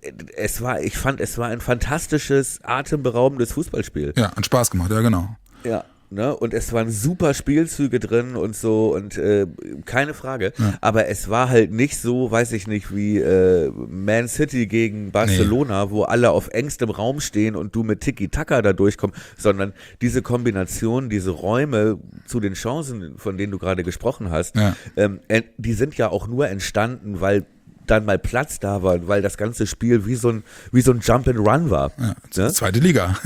es war, ich fand, es war ein fantastisches, atemberaubendes Fußballspiel. Ja, hat Spaß gemacht, ja genau. Ja, ne? Und es waren super Spielzüge drin und so, und äh, keine Frage. Ja. Aber es war halt nicht so, weiß ich nicht, wie äh, Man City gegen Barcelona, nee. wo alle auf engstem Raum stehen und du mit Tiki-Taka da durchkommst, sondern diese Kombination, diese Räume zu den Chancen, von denen du gerade gesprochen hast, ja. ähm, die sind ja auch nur entstanden, weil dann mal Platz da war, weil das ganze Spiel wie so ein, wie so ein Jump and Run war. Ja, ne? Zweite Liga.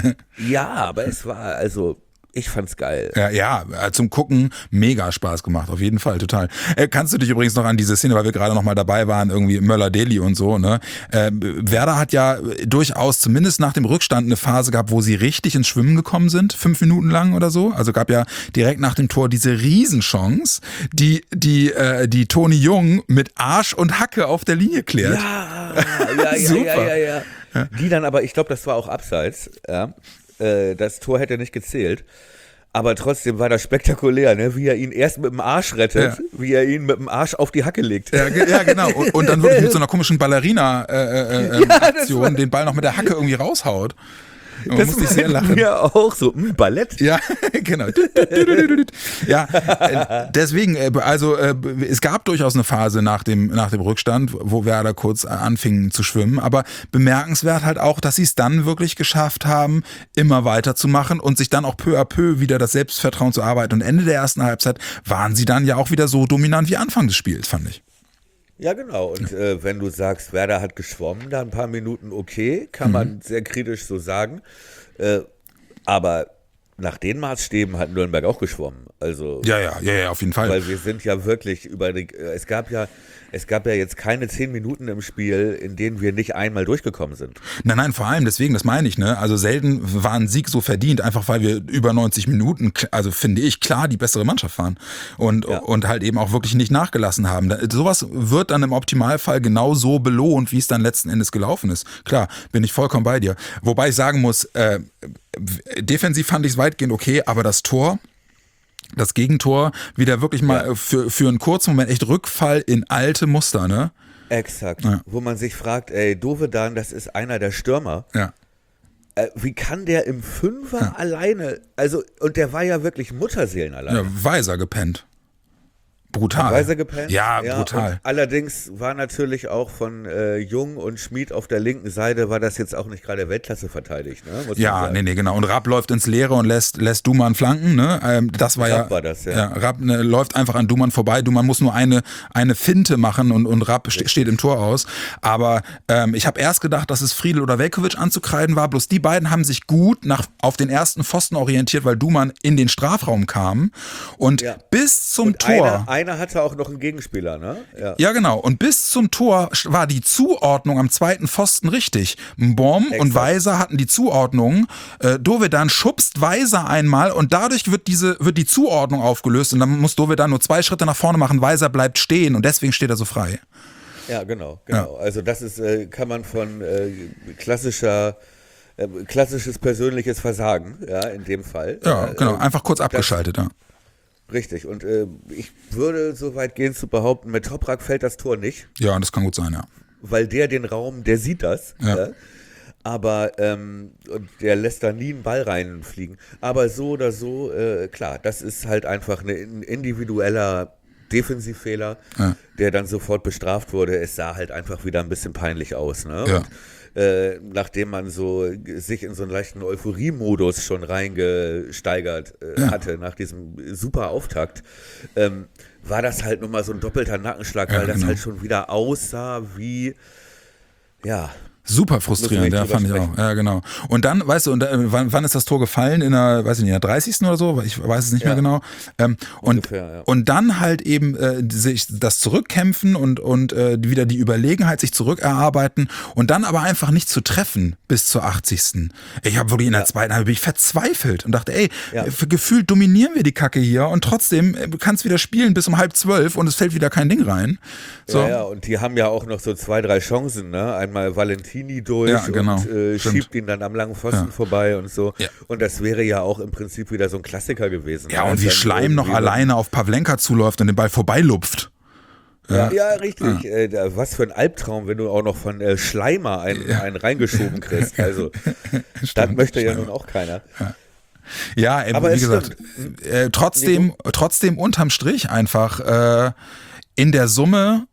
Ja, aber es war also... Ich fand's geil. Ja, ja, zum Gucken mega Spaß gemacht, auf jeden Fall, total. Äh, kannst du dich übrigens noch an diese Szene, weil wir gerade noch mal dabei waren, irgendwie Möller-Deli und so, ne? Äh, Werder hat ja durchaus zumindest nach dem Rückstand eine Phase gehabt, wo sie richtig ins Schwimmen gekommen sind, fünf Minuten lang oder so. Also gab ja direkt nach dem Tor diese Riesenchance, die die äh, die Toni Jung mit Arsch und Hacke auf der Linie klärt. Ja, ja, ja, ja, ja, ja, ja. Die dann aber, ich glaube, das war auch abseits, ja. Das Tor hätte nicht gezählt, aber trotzdem war das spektakulär, ne? Wie er ihn erst mit dem Arsch rettet, ja. wie er ihn mit dem Arsch auf die Hacke legt. Ja, ja genau. Und, und dann wirklich mit so einer komischen Ballerina-Aktion äh, äh, ja, den Ball noch mit der Hacke irgendwie raushaut. Man das muss ich sehr lachen. Mir auch so, mh, Ballett. Ja, genau. Ja, deswegen, also es gab durchaus eine Phase nach dem, nach dem Rückstand, wo Werder kurz anfing zu schwimmen, aber bemerkenswert halt auch, dass sie es dann wirklich geschafft haben, immer weiterzumachen und sich dann auch peu à peu wieder das Selbstvertrauen zu arbeiten. Und Ende der ersten Halbzeit waren sie dann ja auch wieder so dominant wie Anfang des Spiels, fand ich. Ja, genau. Und äh, wenn du sagst, Werder hat geschwommen, da ein paar Minuten okay, kann mhm. man sehr kritisch so sagen. Äh, aber nach den Maßstäben hat Nürnberg auch geschwommen. Also, ja, ja, ja, ja, auf jeden Fall. Weil wir sind ja wirklich über die, es gab ja, es gab ja jetzt keine zehn Minuten im Spiel, in denen wir nicht einmal durchgekommen sind. Nein, nein, vor allem, deswegen, das meine ich, ne? Also selten war ein Sieg so verdient, einfach weil wir über neunzig Minuten, also finde ich, klar die bessere Mannschaft waren und, ja. und halt eben auch wirklich nicht nachgelassen haben. Sowas wird dann im Optimalfall genau so belohnt, wie es dann letzten Endes gelaufen ist. Klar, bin ich vollkommen bei dir. Wobei ich sagen muss, äh, defensiv fand ich es weitgehend okay, aber das Tor, das Gegentor, wieder wirklich mal ja. für, für einen kurzen Moment echt Rückfall in alte Muster, ne? Exakt. Ja. Wo man sich fragt, ey, Dovedan, das ist einer der Stürmer. Ja. Äh, wie kann der im Fünfer ja. alleine, also, und der war ja wirklich Mutterseelen alleine. Ja, Weiser gepennt. Brutal. Weiser gepennt. Ja, ja, brutal. Und allerdings war natürlich auch von äh, Jung und Schmid auf der linken Seite, war das jetzt auch nicht gerade Weltklasse verteidigt. Ne? Muss ja, nee, nee, genau. Und Rapp läuft ins Leere und lässt, lässt Duman flanken. Ne? Ähm, das war Rapp ja, war das, ja. ja Rapp ne, läuft einfach an Duman vorbei. Duman muss nur eine, eine Finte machen und, und Rapp ste- steht im Tor aus. Aber ähm, ich habe erst gedacht, dass es Friedl oder Veljkovic anzukreiden war. Bloß die beiden haben sich gut nach, auf den ersten Pfosten orientiert, weil Duman in den Strafraum kam. Und Ja. bis zum und Tor... Einer, einer hatte auch noch einen Gegenspieler, ne? Ja, Ja, genau. Und bis zum Tor war die Zuordnung am zweiten Pfosten richtig. Mbom und Exakt. Weiser hatten die Zuordnung. Äh, Dovedan schubst Weiser einmal und dadurch wird diese wird die Zuordnung aufgelöst und dann muss Dovedan nur zwei Schritte nach vorne machen. Weiser bleibt stehen und deswegen steht er so frei. ja genau, genau. Also das ist, äh, kann man von äh, klassischer, äh, klassisches persönliches Versagen, ja, in dem Fall. Ja, äh, genau. Einfach kurz das- abgeschaltet. Ja. Richtig. Und äh, ich würde so weit gehen zu behaupten, mit Toprak fällt das Tor nicht, ja, das kann gut sein, ja. weil der den Raum, der sieht das. Ja. Ja. Aber ähm, und der lässt da nie einen Ball reinfliegen. Aber so oder so, äh, klar, das ist halt einfach ein in- individueller Defensivfehler, Ja. der dann sofort bestraft wurde. Es sah halt einfach wieder ein bisschen peinlich aus. Ne? Ja. Und, äh, nachdem man so sich in so einen leichten Euphorie-Modus schon reingesteigert äh, Ja. hatte, nach diesem super Auftakt, ähm, war das halt nochmal so ein doppelter Nackenschlag, Ja, weil das genau. halt schon wieder aussah wie, ja, Super frustrierend, Müssen wir ja, nicht fand ich drüber auch. Ja, genau. Und dann, weißt du, und, äh, wann, wann ist das Tor gefallen? In der, weiß ich nicht, in der dreißigsten oder so? Ich weiß es nicht Ja. mehr genau. Ähm, und, Ungefähr, ja. und dann halt eben äh, sich das Zurückkämpfen und, und äh, wieder die Überlegenheit sich zurückerarbeiten und dann aber einfach nicht zu treffen bis zur achtzigsten. Ich habe wirklich in der Ja. zweiten Halbzeit bin ich verzweifelt und dachte, ey, Ja. für gefühlt dominieren wir die Kacke hier und trotzdem äh, kannst wieder spielen bis um halb zwölf und es fällt wieder kein Ding rein. So. Ja, ja, und die haben ja auch noch so zwei, drei Chancen, ne? Einmal Valentini durch Ja, genau. und äh, Stimmt. schiebt ihn dann am langen Pfosten Ja. vorbei und so. Ja. Und das wäre ja auch im Prinzip wieder so ein Klassiker gewesen. Ja, ne? und wie Dann Schleim noch irgendwie alleine auf Pavlenka zuläuft und den Ball vorbeilupft. Ja, ja, richtig. Äh, da- was für ein Albtraum, wenn du auch noch von äh, Schleimer einen, einen reingeschoben kriegst. Also, das Stimmt, möchte ja Schleimer. nun auch keiner. Ja, äh, Aber wie es gesagt, äh, trotzdem, trotzdem unterm Strich einfach äh, in der Summe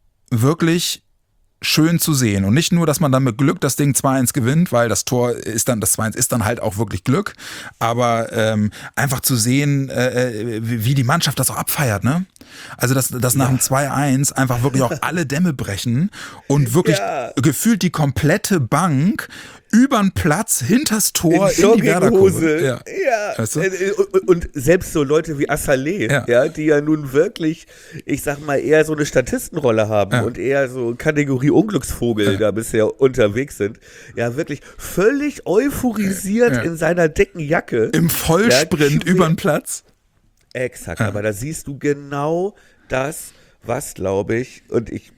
wirklich schön zu sehen. Und nicht nur, dass man dann mit Glück das Ding zwei eins gewinnt, weil das Tor ist dann, das zwei eins ist dann halt auch wirklich Glück, aber ähm, einfach zu sehen, äh, wie wie die Mannschaft das auch abfeiert, ne? Also, dass, dass nach dem zwei eins einfach wirklich auch alle Dämme brechen und wirklich Ja. gefühlt die komplette Bank übern Platz, hinters Tor, in, die Jogginghose. Werderkurve. Ja. Ja. Weißt du? Äh, und, und selbst so Leute wie Assalé, Ja. ja. die ja nun wirklich, ich sag mal, eher so eine Statistenrolle haben Ja. und eher so Kategorie Unglücksvogel Ja. da bisher unterwegs sind, ja wirklich völlig euphorisiert Ja. in seiner dicken Jacke. Im Vollsprint Ja, übern Platz. Exakt, Ja. aber da siehst du genau das, was, glaube ich, und ich,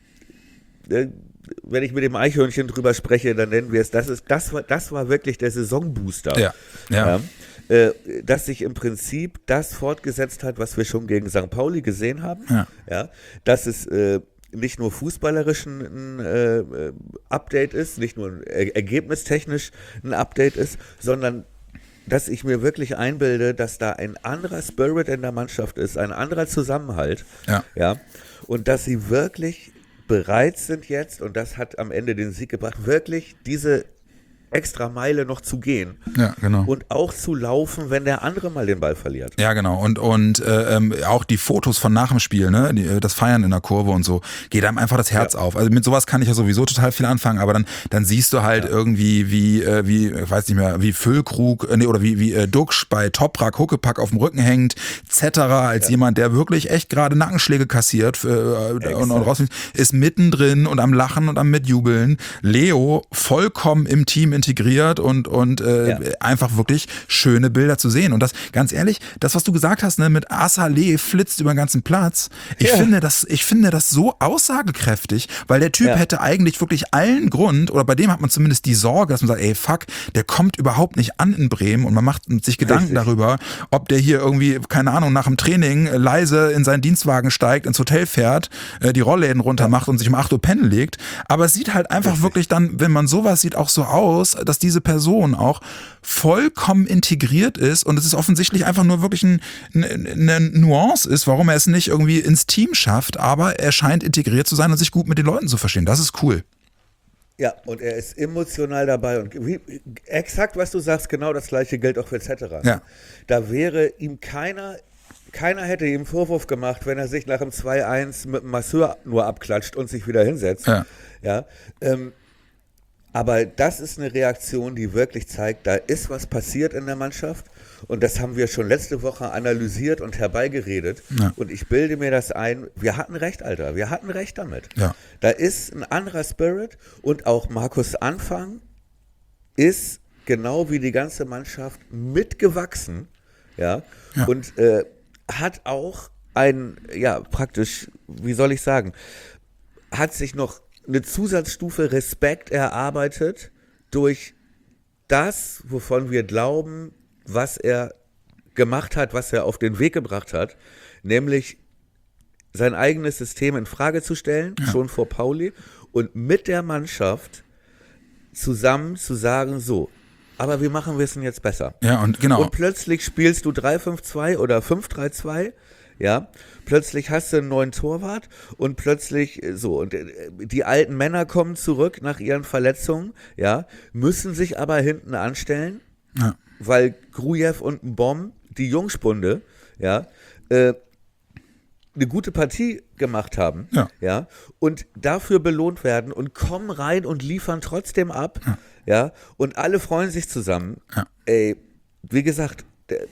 äh, wenn ich mit dem Eichhörnchen drüber spreche, dann nennen wir es, das ist, das war, das war wirklich der Saisonbooster. Ja, ja. Ja, äh, dass sich im Prinzip das fortgesetzt hat, was wir schon gegen Sankt Pauli gesehen haben. Ja. Ja, dass es äh, nicht nur fußballerisch ein äh, äh, Update ist, nicht nur ein, er ergebnistechnisch ein Update ist, sondern dass ich mir wirklich einbilde, dass da ein anderer Spirit in der Mannschaft ist, ein anderer Zusammenhalt. Ja. Ja, und dass sie wirklich bereit sind jetzt, und das hat am Ende den Sieg gebracht, wirklich diese extra Meile noch zu gehen Ja, genau. und auch zu laufen, wenn der andere mal den Ball verliert. Ja, genau. Und, und äh, ähm, auch die Fotos von nach dem Spiel, ne, die, äh, das Feiern in der Kurve und so, geht einem einfach das Herz Ja. auf. Also mit sowas kann ich ja sowieso total viel anfangen, aber dann, dann siehst du halt Ja. irgendwie, wie, äh, wie, ich weiß nicht mehr, wie Füllkrug, äh, nee, oder wie, wie äh, Duxch bei Toprak Huckepack auf dem Rücken hängt, et cetera, als Ja. jemand, der wirklich echt gerade Nackenschläge kassiert äh, und, und raus ist mittendrin und am Lachen und am Mitjubeln. Leo vollkommen im Team integriert und, und äh, Ja. einfach wirklich schöne Bilder zu sehen. Und das, ganz ehrlich, das, was du gesagt hast, ne, mit Assalé flitzt über den ganzen Platz, ich Ja. finde das, ich finde das so aussagekräftig, weil der Typ Ja. hätte eigentlich wirklich allen Grund, oder bei dem hat man zumindest die Sorge, dass man sagt, ey, fuck, der kommt überhaupt nicht an in Bremen und man macht sich Gedanken Richtig. darüber, ob der hier irgendwie, keine Ahnung, nach dem Training leise in seinen Dienstwagen steigt, ins Hotel fährt, äh, die Rollläden runter macht und sich um acht Uhr pennen legt. Aber es sieht halt einfach Richtig. wirklich dann, wenn man sowas sieht, auch so aus, dass, dass diese Person auch vollkommen integriert ist und es ist offensichtlich einfach nur wirklich ein, eine Nuance ist, warum er es nicht irgendwie ins Team schafft, aber er scheint integriert zu sein und sich gut mit den Leuten zu verstehen. Das ist cool. Ja, und er ist emotional dabei und wie, exakt, was du sagst, genau das gleiche gilt auch für Cetera. Ja. Da wäre ihm keiner, keiner hätte ihm Vorwurf gemacht, wenn er sich nach dem zwei eins mit dem Masseur nur abklatscht und sich wieder hinsetzt. Ja. Ja, ähm, aber das ist eine Reaktion, die wirklich zeigt, da ist was passiert in der Mannschaft und das haben wir schon letzte Woche analysiert und herbeigeredet Ja. und ich bilde mir das ein, wir hatten recht, Alter, wir hatten recht damit. Ja. Da ist ein anderer Spirit und auch Markus Anfang ist genau wie die ganze Mannschaft mitgewachsen, ja, Ja. und äh, hat auch ein, ja, praktisch, wie soll ich sagen, hat sich noch eine Zusatzstufe Respekt erarbeitet durch das, wovon wir glauben, was er gemacht hat, was er auf den Weg gebracht hat, nämlich sein eigenes System in Frage zu stellen, ja. schon vor Pauli, und mit der Mannschaft zusammen zu sagen, so, aber wie machen wir es denn jetzt besser? Ja, und genau. Und plötzlich spielst du drei fünf zwei oder fünf drei zwei, ja, plötzlich hast du einen neuen Torwart und plötzlich so, und die alten Männer kommen zurück nach ihren Verletzungen, ja, müssen sich aber hinten anstellen, ja. weil Grujew und Mbom, die Jungspunde, ja, äh, eine gute Partie gemacht haben, ja. ja, und dafür belohnt werden und kommen rein und liefern trotzdem ab, ja, ja, und alle freuen sich zusammen. Ja. Ey, wie gesagt,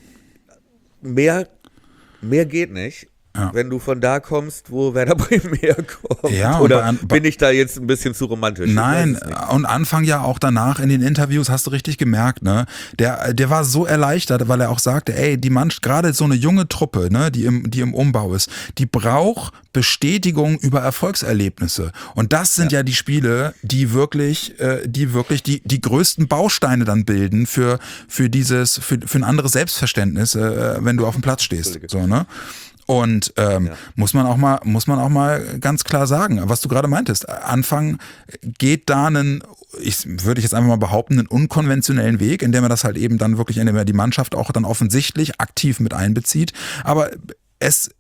mehr Mehr geht nicht, ja. wenn du von da kommst, wo Werder Bremen herkommt. Ja, oder an, bin ich da jetzt ein bisschen zu romantisch? Nein, und Anfang ja auch danach in den Interviews hast du richtig gemerkt, ne? Der, der war so erleichtert, weil er auch sagte, ey, die Mannschaft, gerade so eine junge Truppe, ne, die im, die im Umbau ist, die braucht Bestätigung über Erfolgserlebnisse. Und das sind ja, ja die Spiele, die wirklich, äh, die wirklich die, die größten Bausteine dann bilden für, für dieses, für, für ein anderes Selbstverständnis, äh, wenn du auf dem Platz stehst. So, ne? Und ähm, ja. muss man auch mal, muss man auch mal ganz klar sagen, was du gerade meintest. Anfang geht da einen, ich würde jetzt einfach mal behaupten, einen unkonventionellen Weg, indem er das halt eben dann wirklich, indem er die Mannschaft auch dann offensichtlich aktiv mit einbezieht. Aber es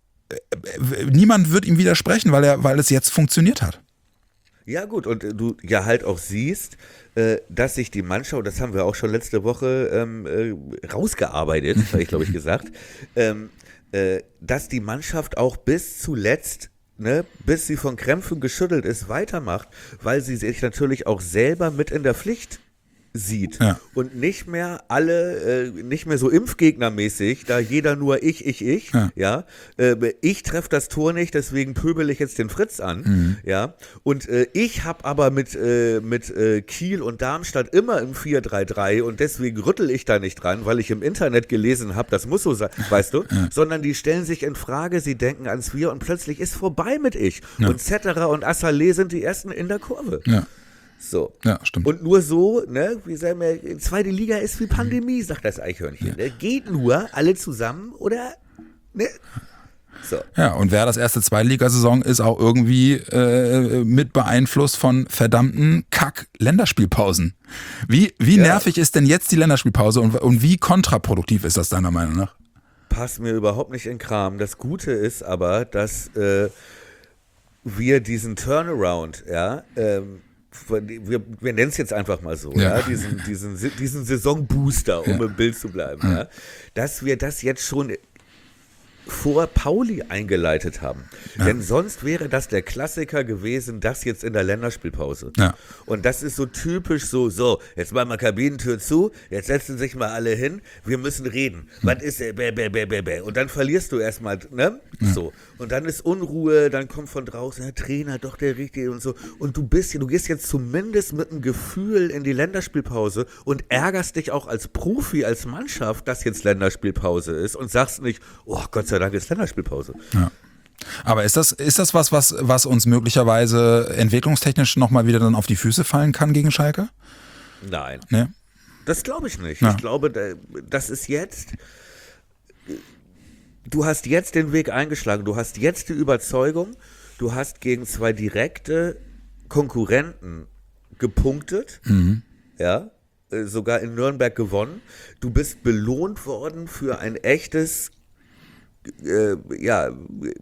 niemand wird ihm widersprechen, weil er, weil es jetzt funktioniert hat. Ja gut, und du ja halt auch siehst, äh, dass sich die Mannschaft, das haben wir auch schon letzte Woche ähm, äh, rausgearbeitet, habe ich glaube ich gesagt, ähm, äh, dass die Mannschaft auch bis zuletzt, ne, bis sie von Krämpfen geschüttelt ist, weitermacht, weil sie sich natürlich auch selber mit in der Pflicht sieht ja. und nicht mehr alle, äh, nicht mehr so impfgegnermäßig, da jeder nur ich, ich, ich, ja, ja äh, ich treffe das Tor nicht, deswegen pöbel ich jetzt den Fritz an, mhm. ja, und äh, ich habe aber mit, äh, mit äh, Kiel und Darmstadt immer im vier drei drei und deswegen rüttel ich da nicht dran, weil ich im Internet gelesen habe, das muss so sein, weißt du, ja. sondern die stellen sich in Frage, sie denken ans Wir und plötzlich ist vorbei mit ich ja. und Cetera und Assalé sind die Ersten in der Kurve. Ja. So. Ja, stimmt. Und nur so, ne, wie sagen wir, zweite Liga ist wie Pandemie, sagt das Eichhörnchen. Ja. Ne? Geht nur alle zusammen oder, ne? So. Ja, und wer das erste Zweitligasaison ist auch irgendwie äh, mit beeinflusst von verdammten Kack-Länderspielpausen. Wie, wie ja. nervig ist denn jetzt die Länderspielpause und, und wie kontraproduktiv ist das deiner Meinung nach? Passt mir überhaupt nicht in Kram. Das Gute ist aber, dass äh, wir diesen Turnaround, ja, ähm, Wir, wir nennen es jetzt einfach mal so, ja. Ja, diesen, diesen, diesen Saisonbooster, um ja. im Bild zu bleiben, ja. Ja, dass wir das jetzt schon vor Pauli eingeleitet haben. Ja. Denn sonst wäre das der Klassiker gewesen, das jetzt in der Länderspielpause. Ja. Und das ist so typisch so, so, jetzt machen wir Kabinentür zu, jetzt setzen sich mal alle hin, wir müssen reden. Hm. Was ist, äh, bäh, bäh, bäh, bäh, bäh. Und dann verlierst du erstmal, ne? Ja. So. Und dann ist Unruhe, dann kommt von draußen der Trainer, doch der Richtige und so. Und du bist, du gehst jetzt zumindest mit einem Gefühl in die Länderspielpause und ärgerst dich auch als Profi, als Mannschaft, dass jetzt Länderspielpause ist und sagst nicht, oh Gott sei Dank ist Länderspielpause. Ja. Aber ist das, ist das was, was, was uns möglicherweise entwicklungstechnisch nochmal wieder dann auf die Füße fallen kann gegen Schalke? Nein. Nee? Das glaube ich nicht. Ja. Ich glaube, das ist jetzt, du hast jetzt den Weg eingeschlagen, du hast jetzt die Überzeugung, du hast gegen zwei direkte Konkurrenten gepunktet, mhm. ja, äh, sogar in Nürnberg gewonnen. Du bist belohnt worden für ein echtes äh, ja,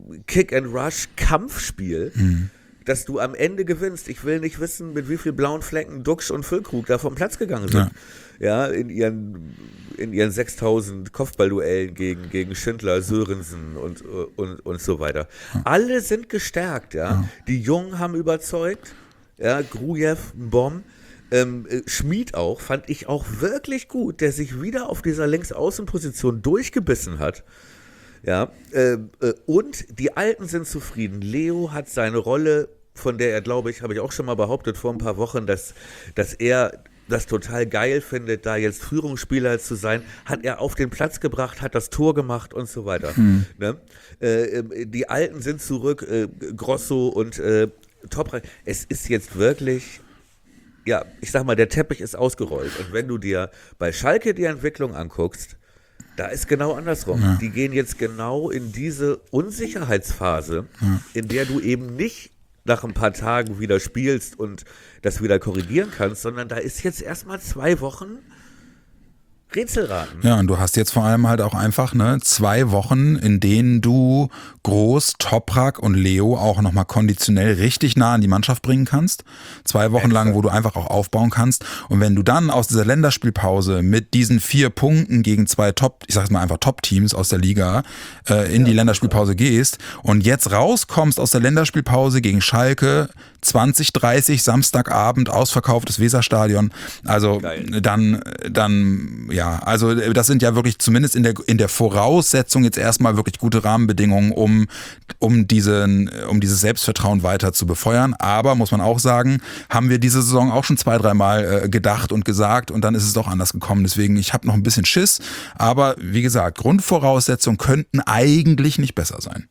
Kick-and-Rush-Kampfspiel, mhm. dass du am Ende gewinnst. Ich will nicht wissen, mit wie vielen blauen Flecken Duxch und Füllkrug da vom Platz gegangen sind. Ja, ja in ihren, in ihren sechstausend Kopfballduellen gegen, gegen Schindler, Sörensen und, und, und so weiter. Ja. Alle sind gestärkt, ja. ja. Die Jungen haben überzeugt, ja, Grujew, Bomb, ähm, Schmid auch, fand ich auch wirklich gut, der sich wieder auf dieser Linksaußenposition durchgebissen hat. Ja, äh, äh, und die Alten sind zufrieden. Leo hat seine Rolle, von der er, glaube ich, habe ich auch schon mal behauptet vor ein paar Wochen, dass, dass er das total geil findet, da jetzt Führungsspieler zu sein, hat er auf den Platz gebracht, hat das Tor gemacht und so weiter. Hm. Ne? Äh, die Alten sind zurück, äh, Grosso und äh, Toprak. Es ist jetzt wirklich, ja, ich sag mal, der Teppich ist ausgerollt. Und wenn du dir bei Schalke die Entwicklung anguckst, da ist genau andersrum. Ja. Die gehen jetzt genau in diese Unsicherheitsphase, ja. in der du eben nicht nach ein paar Tagen wieder spielst und das wieder korrigieren kannst, sondern da ist jetzt erstmal zwei Wochen Rätselraten. Ja, und du hast jetzt vor allem halt auch einfach ne, zwei Wochen, in denen du Groß, Toprak und Leo auch nochmal konditionell richtig nah an die Mannschaft bringen kannst. Zwei Wochen lang, wo du einfach auch aufbauen kannst. Und wenn du dann aus dieser Länderspielpause mit diesen vier Punkten gegen zwei Top, ich sag's mal einfach Top-Teams aus der Liga äh, in ja, die Länderspielpause gehst und jetzt rauskommst aus der Länderspielpause gegen Schalke, zwanzig dreißig, Samstagabend, ausverkauftes Weserstadion. Also Geil. dann, dann, ja, also das sind ja wirklich zumindest in der, in der Voraussetzung jetzt erstmal wirklich gute Rahmenbedingungen, um, um diesen, um dieses Selbstvertrauen weiter zu befeuern. Aber, muss man auch sagen, haben wir diese Saison auch schon zwei, dreimal äh, gedacht und gesagt und dann ist es doch anders gekommen. Deswegen, ich habe noch ein bisschen Schiss. Aber wie gesagt, Grundvoraussetzungen könnten eigentlich nicht besser sein.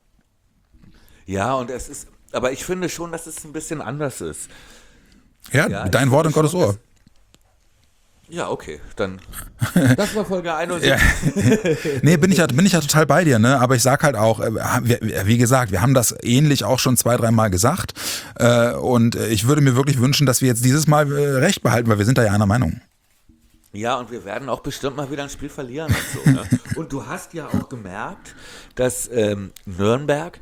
Ja, und es ist aber ich finde schon, dass es ein bisschen anders ist. Ja, ja dein Wort in Gottes Ohr. Dass, ja, okay, dann. Das war Folge einundsiebzig. Ja. Nee, bin ich, ja, bin ich ja total bei dir, ne? Aber ich sag halt auch, wie gesagt, wir haben das ähnlich auch schon zwei, dreimal gesagt. Und ich würde mir wirklich wünschen, dass wir jetzt dieses Mal recht behalten, weil wir sind da ja einer Meinung. Ja, und wir werden auch bestimmt mal wieder ein Spiel verlieren und so. Ne? Und du hast ja auch gemerkt, dass ähm, Nürnberg.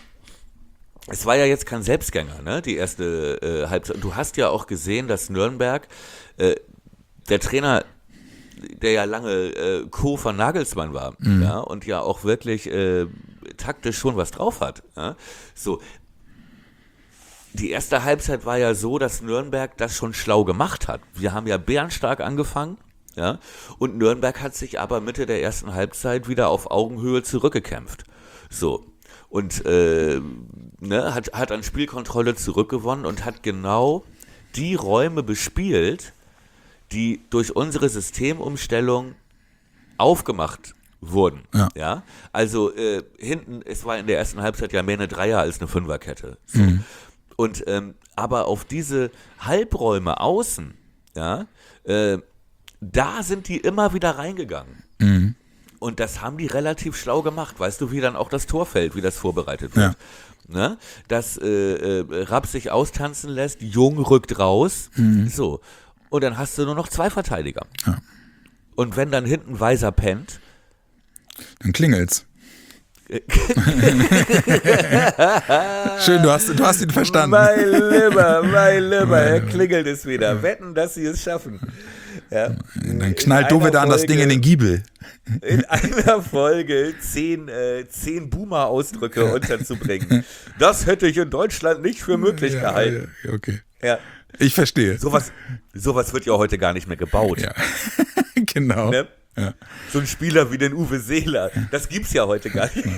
Es war ja jetzt kein Selbstgänger, ne, die erste äh, Halbzeit. Du hast ja auch gesehen, dass Nürnberg, äh, der Trainer, der ja lange äh, Co. von Nagelsmann war, mhm. ja, und ja auch wirklich äh, taktisch schon was drauf hat. Ja? So, die erste Halbzeit war ja so, dass Nürnberg das schon schlau gemacht hat. Wir haben ja bärenstark angefangen, ja, und Nürnberg hat sich aber Mitte der ersten Halbzeit wieder auf Augenhöhe zurückgekämpft. So. Und äh, ne, hat, hat an Spielkontrolle zurückgewonnen und hat genau die Räume bespielt, die durch unsere Systemumstellung aufgemacht wurden. Ja. Ja? Also äh, hinten, es war in der ersten Halbzeit ja mehr eine Dreier- als eine Fünferkette. So. Mhm. Und ähm, aber auf diese Halbräume außen, ja, äh, da sind die immer wieder reingegangen. Mhm. Und das haben die relativ schlau gemacht. Weißt du, wie dann auch das Tor fällt, wie das vorbereitet wird. Ja. Ne? Dass äh, äh, Rapp sich austanzen lässt, Jung rückt raus. Mhm. So. Und dann hast du nur noch zwei Verteidiger. Ja. Und wenn dann hinten Weiser pennt, dann klingelt's. Schön, du hast, du hast ihn verstanden. Mein Lieber, mein Lieber, er klingelt es wieder. Wetten, dass sie es schaffen. Ja. Dann knallt Dove da an das Ding in den Giebel. In einer Folge zehn, äh, zehn Boomer-Ausdrücke unterzubringen. Das hätte ich in Deutschland nicht für möglich ja, gehalten. Ja, okay. Ja. Ich verstehe. Sowas, sowas wird ja heute gar nicht mehr gebaut. Ja. Genau. Ne? Ja. So ein Spieler wie den Uwe Seeler, das gibt's ja heute gar nicht.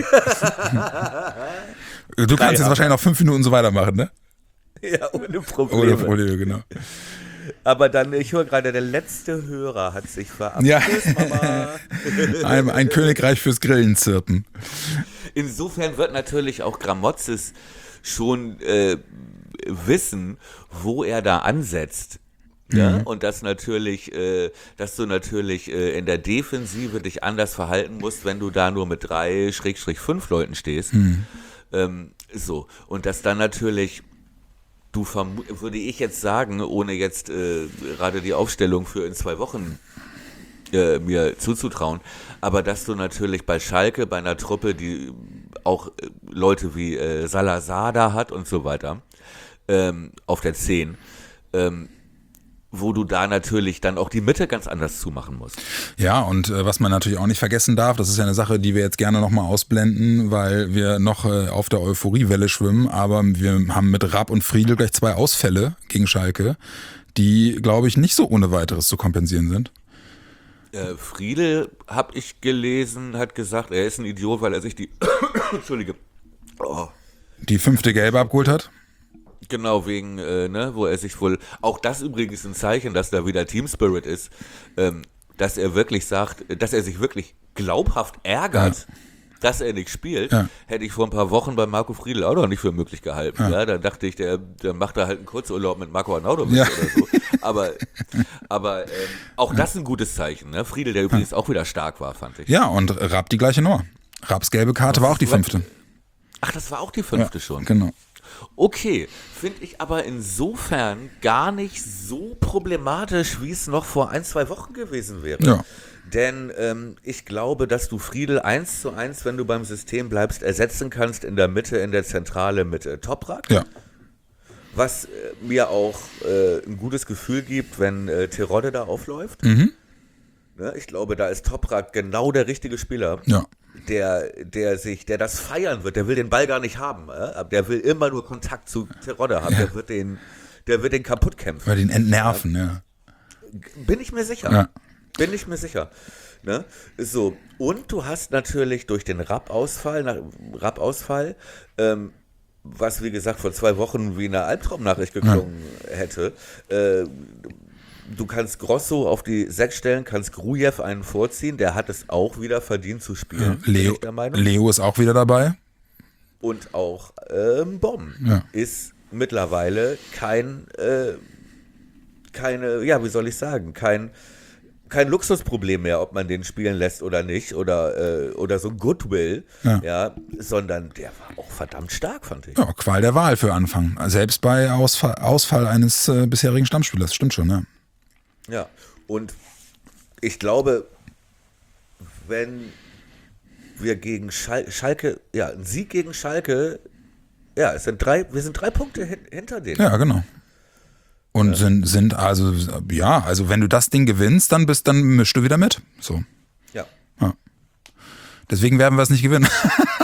Du kannst jetzt wahrscheinlich noch fünf Minuten so weitermachen, ne? Ja, ohne Probleme. Ohne Probleme, genau. Aber dann, ich höre gerade, der letzte Hörer hat sich verabschiedet. Ja. Mama. ein, ein Königreich fürs Grillen zirpen. Insofern wird natürlich auch Gramotzes schon äh, wissen, wo er da ansetzt. Ja, mhm. Und dass natürlich, äh, dass du natürlich äh, in der Defensive dich anders verhalten musst, wenn du da nur mit drei, Schrägstrich fünf Leuten stehst. Mhm. Ähm, so. Und dass dann natürlich du vermu- würde ich jetzt sagen, ohne jetzt äh, gerade die Aufstellung für in zwei Wochen äh, mir zuzutrauen, aber dass du natürlich bei Schalke, bei einer Truppe, die auch äh, Leute wie äh, Salazar da hat und so weiter, ähm, auf der zehn, ähm, wo du da natürlich dann auch die Mitte ganz anders zumachen musst. Ja, und äh, was man natürlich auch nicht vergessen darf, das ist ja eine Sache, die wir jetzt gerne nochmal ausblenden, weil wir noch äh, auf der Euphoriewelle schwimmen, aber wir haben mit Rapp und Friedl gleich zwei Ausfälle gegen Schalke, die, glaube ich, nicht so ohne weiteres zu kompensieren sind. Äh, Friedl, habe ich gelesen, hat gesagt, er ist ein Idiot, weil er sich die Entschuldige. Oh. Die fünfte Gelbe abgeholt hat. Genau, wegen, äh, ne, wo er sich wohl, auch das übrigens ein Zeichen, dass da wieder Team Spirit ist, ähm, dass er wirklich sagt, dass er sich wirklich glaubhaft ärgert, ja. dass er nicht spielt, ja. Hätte ich vor ein paar Wochen bei Marco Friedl auch noch nicht für möglich gehalten. Ja, ja da dachte ich, der, der macht da halt einen Kurzurlaub mit Marco Arnautovic ja. oder so. Aber, aber ähm, auch das ist ein gutes Zeichen, ne? Friedl, der übrigens ja. auch wieder stark war, fand ich. Ja, und Rapp die gleiche Nummer. Rapps gelbe Karte war auch die fünfte. Ach, das war auch die fünfte ja, schon? Genau. Okay, finde ich aber insofern gar nicht so problematisch, wie es noch vor ein, zwei Wochen gewesen wäre. Ja. Denn ähm, ich glaube, dass du Friedl eins zu eins, wenn du beim System bleibst, ersetzen kannst in der Mitte, in der Zentrale mit äh, Toprak. Ja. Was äh, mir auch äh, ein gutes Gefühl gibt, wenn äh, Terodde da aufläuft. Mhm. Ne, ich glaube, da ist Toprak genau der richtige Spieler. Ja. Der, der sich, der das feiern wird, der will den Ball gar nicht haben, äh? Der will immer nur Kontakt zu Terodde haben, ja. der wird den, der wird den kaputt kämpfen. Weil den entnerven, ja. ja. Bin ich mir sicher. Ja. Bin ich mir sicher. Ne? So, und du hast natürlich durch den Rapp-Ausfall, Rapp-Ausfall, ähm, was wie gesagt vor zwei Wochen wie eine Albtraumnachricht geklungen ja. hätte, äh, du kannst Grosso auf die sechs stellen, kannst Grujew einen vorziehen, der hat es auch wieder verdient zu spielen. Ja, Leo, der Meinung. Leo ist auch wieder dabei. Und auch ähm, Bomb ja. ist mittlerweile kein, äh, keine, ja, wie soll ich sagen, kein, kein Luxusproblem mehr, ob man den spielen lässt oder nicht, oder, äh, oder so Goodwill, ja. ja, sondern der war auch verdammt stark, fand ich. Ja, Qual der Wahl für Anfang. Selbst bei Ausfall, Ausfall eines äh, bisherigen Stammspielers, stimmt schon, ne? Ja, und ich glaube, wenn wir gegen Schal- Schalke, ja, ein Sieg gegen Schalke, ja, es sind drei, wir sind drei Punkte hin- hinter denen. Ja, genau. Und ja. sind, sind also, ja, also wenn du das Ding gewinnst, dann bist, dann mischst du wieder mit. So. Ja. ja. Deswegen werden wir es nicht gewinnen.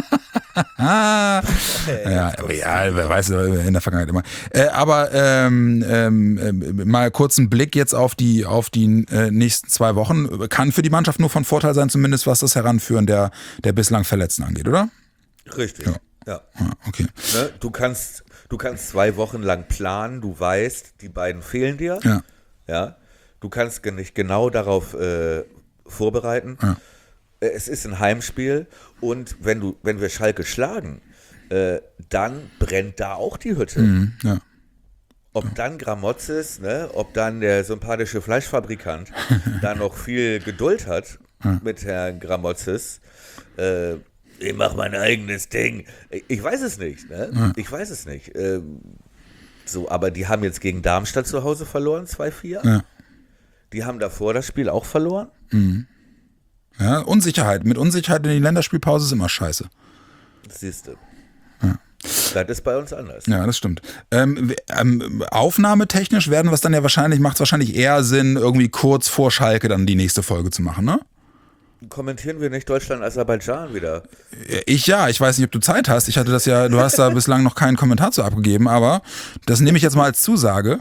ah. ja, aber ja, wer weiß, in der Vergangenheit immer. Äh, aber ähm, ähm, mal kurz einen Blick jetzt auf die, auf die äh, nächsten zwei Wochen. Kann für die Mannschaft nur von Vorteil sein, zumindest was das Heranführen der, der bislang Verletzten angeht, oder? Richtig, ja. ja. Ah, okay. Ne, du kannst, du kannst zwei Wochen lang planen, du weißt, die beiden fehlen dir. Ja. Ja. Du kannst dich genau darauf äh, vorbereiten. Ja. Es ist ein Heimspiel und wenn du, wenn wir Schalke schlagen, äh, dann brennt da auch die Hütte. Mhm, ja. Ob ja. dann Gramotzes, ne, ob dann der sympathische Fleischfabrikant da noch viel Geduld hat ja. mit Herrn Gramotzes, äh, ich mach mein eigenes Ding. Ich weiß es nicht, ne? Ja. Ich weiß es nicht. Äh, so, aber die haben jetzt gegen Darmstadt zu Hause verloren, zwei vier. Ja. Die haben davor das Spiel auch verloren. Mhm. Ja, Unsicherheit. Mit Unsicherheit in die Länderspielpause ist immer scheiße. Siehst du. Ja. Das ist bei uns anders. Ja, das stimmt. Ähm, ähm, aufnahmetechnisch werden wir es dann ja wahrscheinlich, macht es wahrscheinlich eher Sinn, irgendwie kurz vor Schalke dann die nächste Folge zu machen, ne? Kommentieren wir nicht Deutschland-Aserbaidschan wieder? Ich ja, ich weiß nicht, ob du Zeit hast. Ich hatte das ja, du hast da bislang noch keinen Kommentar zu abgegeben, aber das nehme ich jetzt mal als Zusage.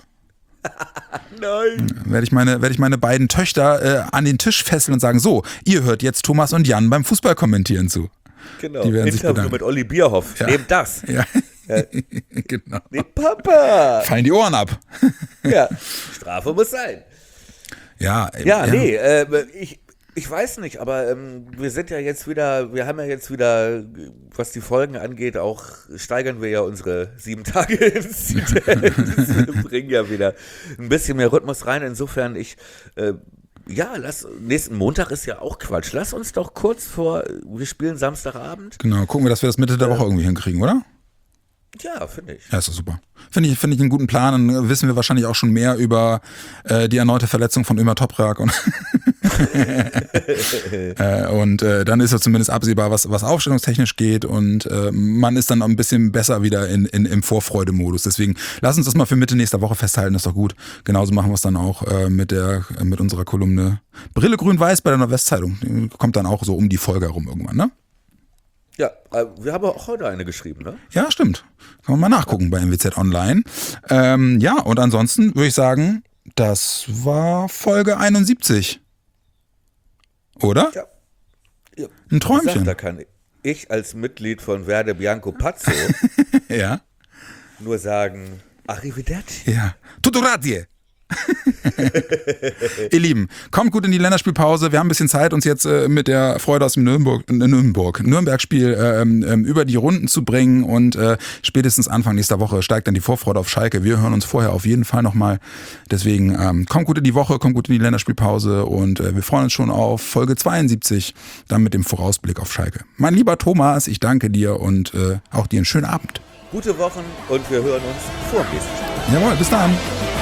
Nein. Werde ich meine, werde ich meine beiden Töchter äh, an den Tisch fesseln und sagen, so, ihr hört jetzt Thomas und Jan beim Fußballkommentieren zu. Genau, Die werden Interview sich mit Olli Bierhoff. Ja. Nehmt das. Ja, ja. genau. Nee, Papa. Fallen die Ohren ab. Ja, Strafe muss sein. Ja, ja, ja. nee, äh, ich, ich weiß nicht, aber ähm, wir sind ja jetzt wieder, wir haben ja jetzt wieder, was die Folgen angeht, auch steigern wir ja unsere sieben Tage Inzidenz, bringen ja wieder ein bisschen mehr Rhythmus rein. Insofern, ich, äh, ja, lass, nächsten Montag ist ja auch Quatsch. Lass uns doch kurz vor, wir spielen Samstagabend. Genau, gucken wir, dass wir das Mitte der Woche äh, irgendwie hinkriegen, oder? Ja, finde ich. Ja, ist doch super. Finde ich, finde ich einen guten Plan. Dann wissen wir wahrscheinlich auch schon mehr über äh, die erneute Verletzung von Ömer Toprak. Und, äh, und äh, dann ist ja zumindest absehbar, was, was aufstellungstechnisch geht. Und äh, man ist dann auch ein bisschen besser wieder in, in, im Vorfreude-Modus. Deswegen lass uns das mal für Mitte nächster Woche festhalten. Das ist doch gut. Genauso machen wir es dann auch äh, mit, der, äh, mit unserer Kolumne Brille grün-weiß bei der Nordwestzeitung. Die kommt dann auch so um die Folge herum irgendwann, ne? Ja, wir haben auch heute eine geschrieben, ne? Ja, stimmt. Kann man mal nachgucken bei M W Z Online. Ähm, ja, und ansonsten würde ich sagen, das war Folge einundsiebzig. Oder? Ja. ja. Ein Träumchen. Da kann ich als Mitglied von Verde Bianco Pazzo ja. nur sagen, arrivederci. Ja. Tutto grazie. Ihr Lieben, kommt gut in die Länderspielpause. Wir haben ein bisschen Zeit, uns jetzt äh, mit der Freude aus dem Nürnberg, äh, Nürnberg, Nürnberg-Spiel äh, äh, über die Runden zu bringen und äh, spätestens Anfang nächster Woche steigt dann die Vorfreude auf Schalke. Wir hören uns vorher auf jeden Fall nochmal. Deswegen ähm, kommt gut in die Woche, kommt gut in die Länderspielpause und äh, wir freuen uns schon auf Folge zweiundsiebzig, dann mit dem Vorausblick auf Schalke. Mein lieber Thomas, ich danke dir und äh, auch dir einen schönen Abend. Gute Wochen und wir hören uns vor dem nächsten Spiel. Jawohl, bis dann.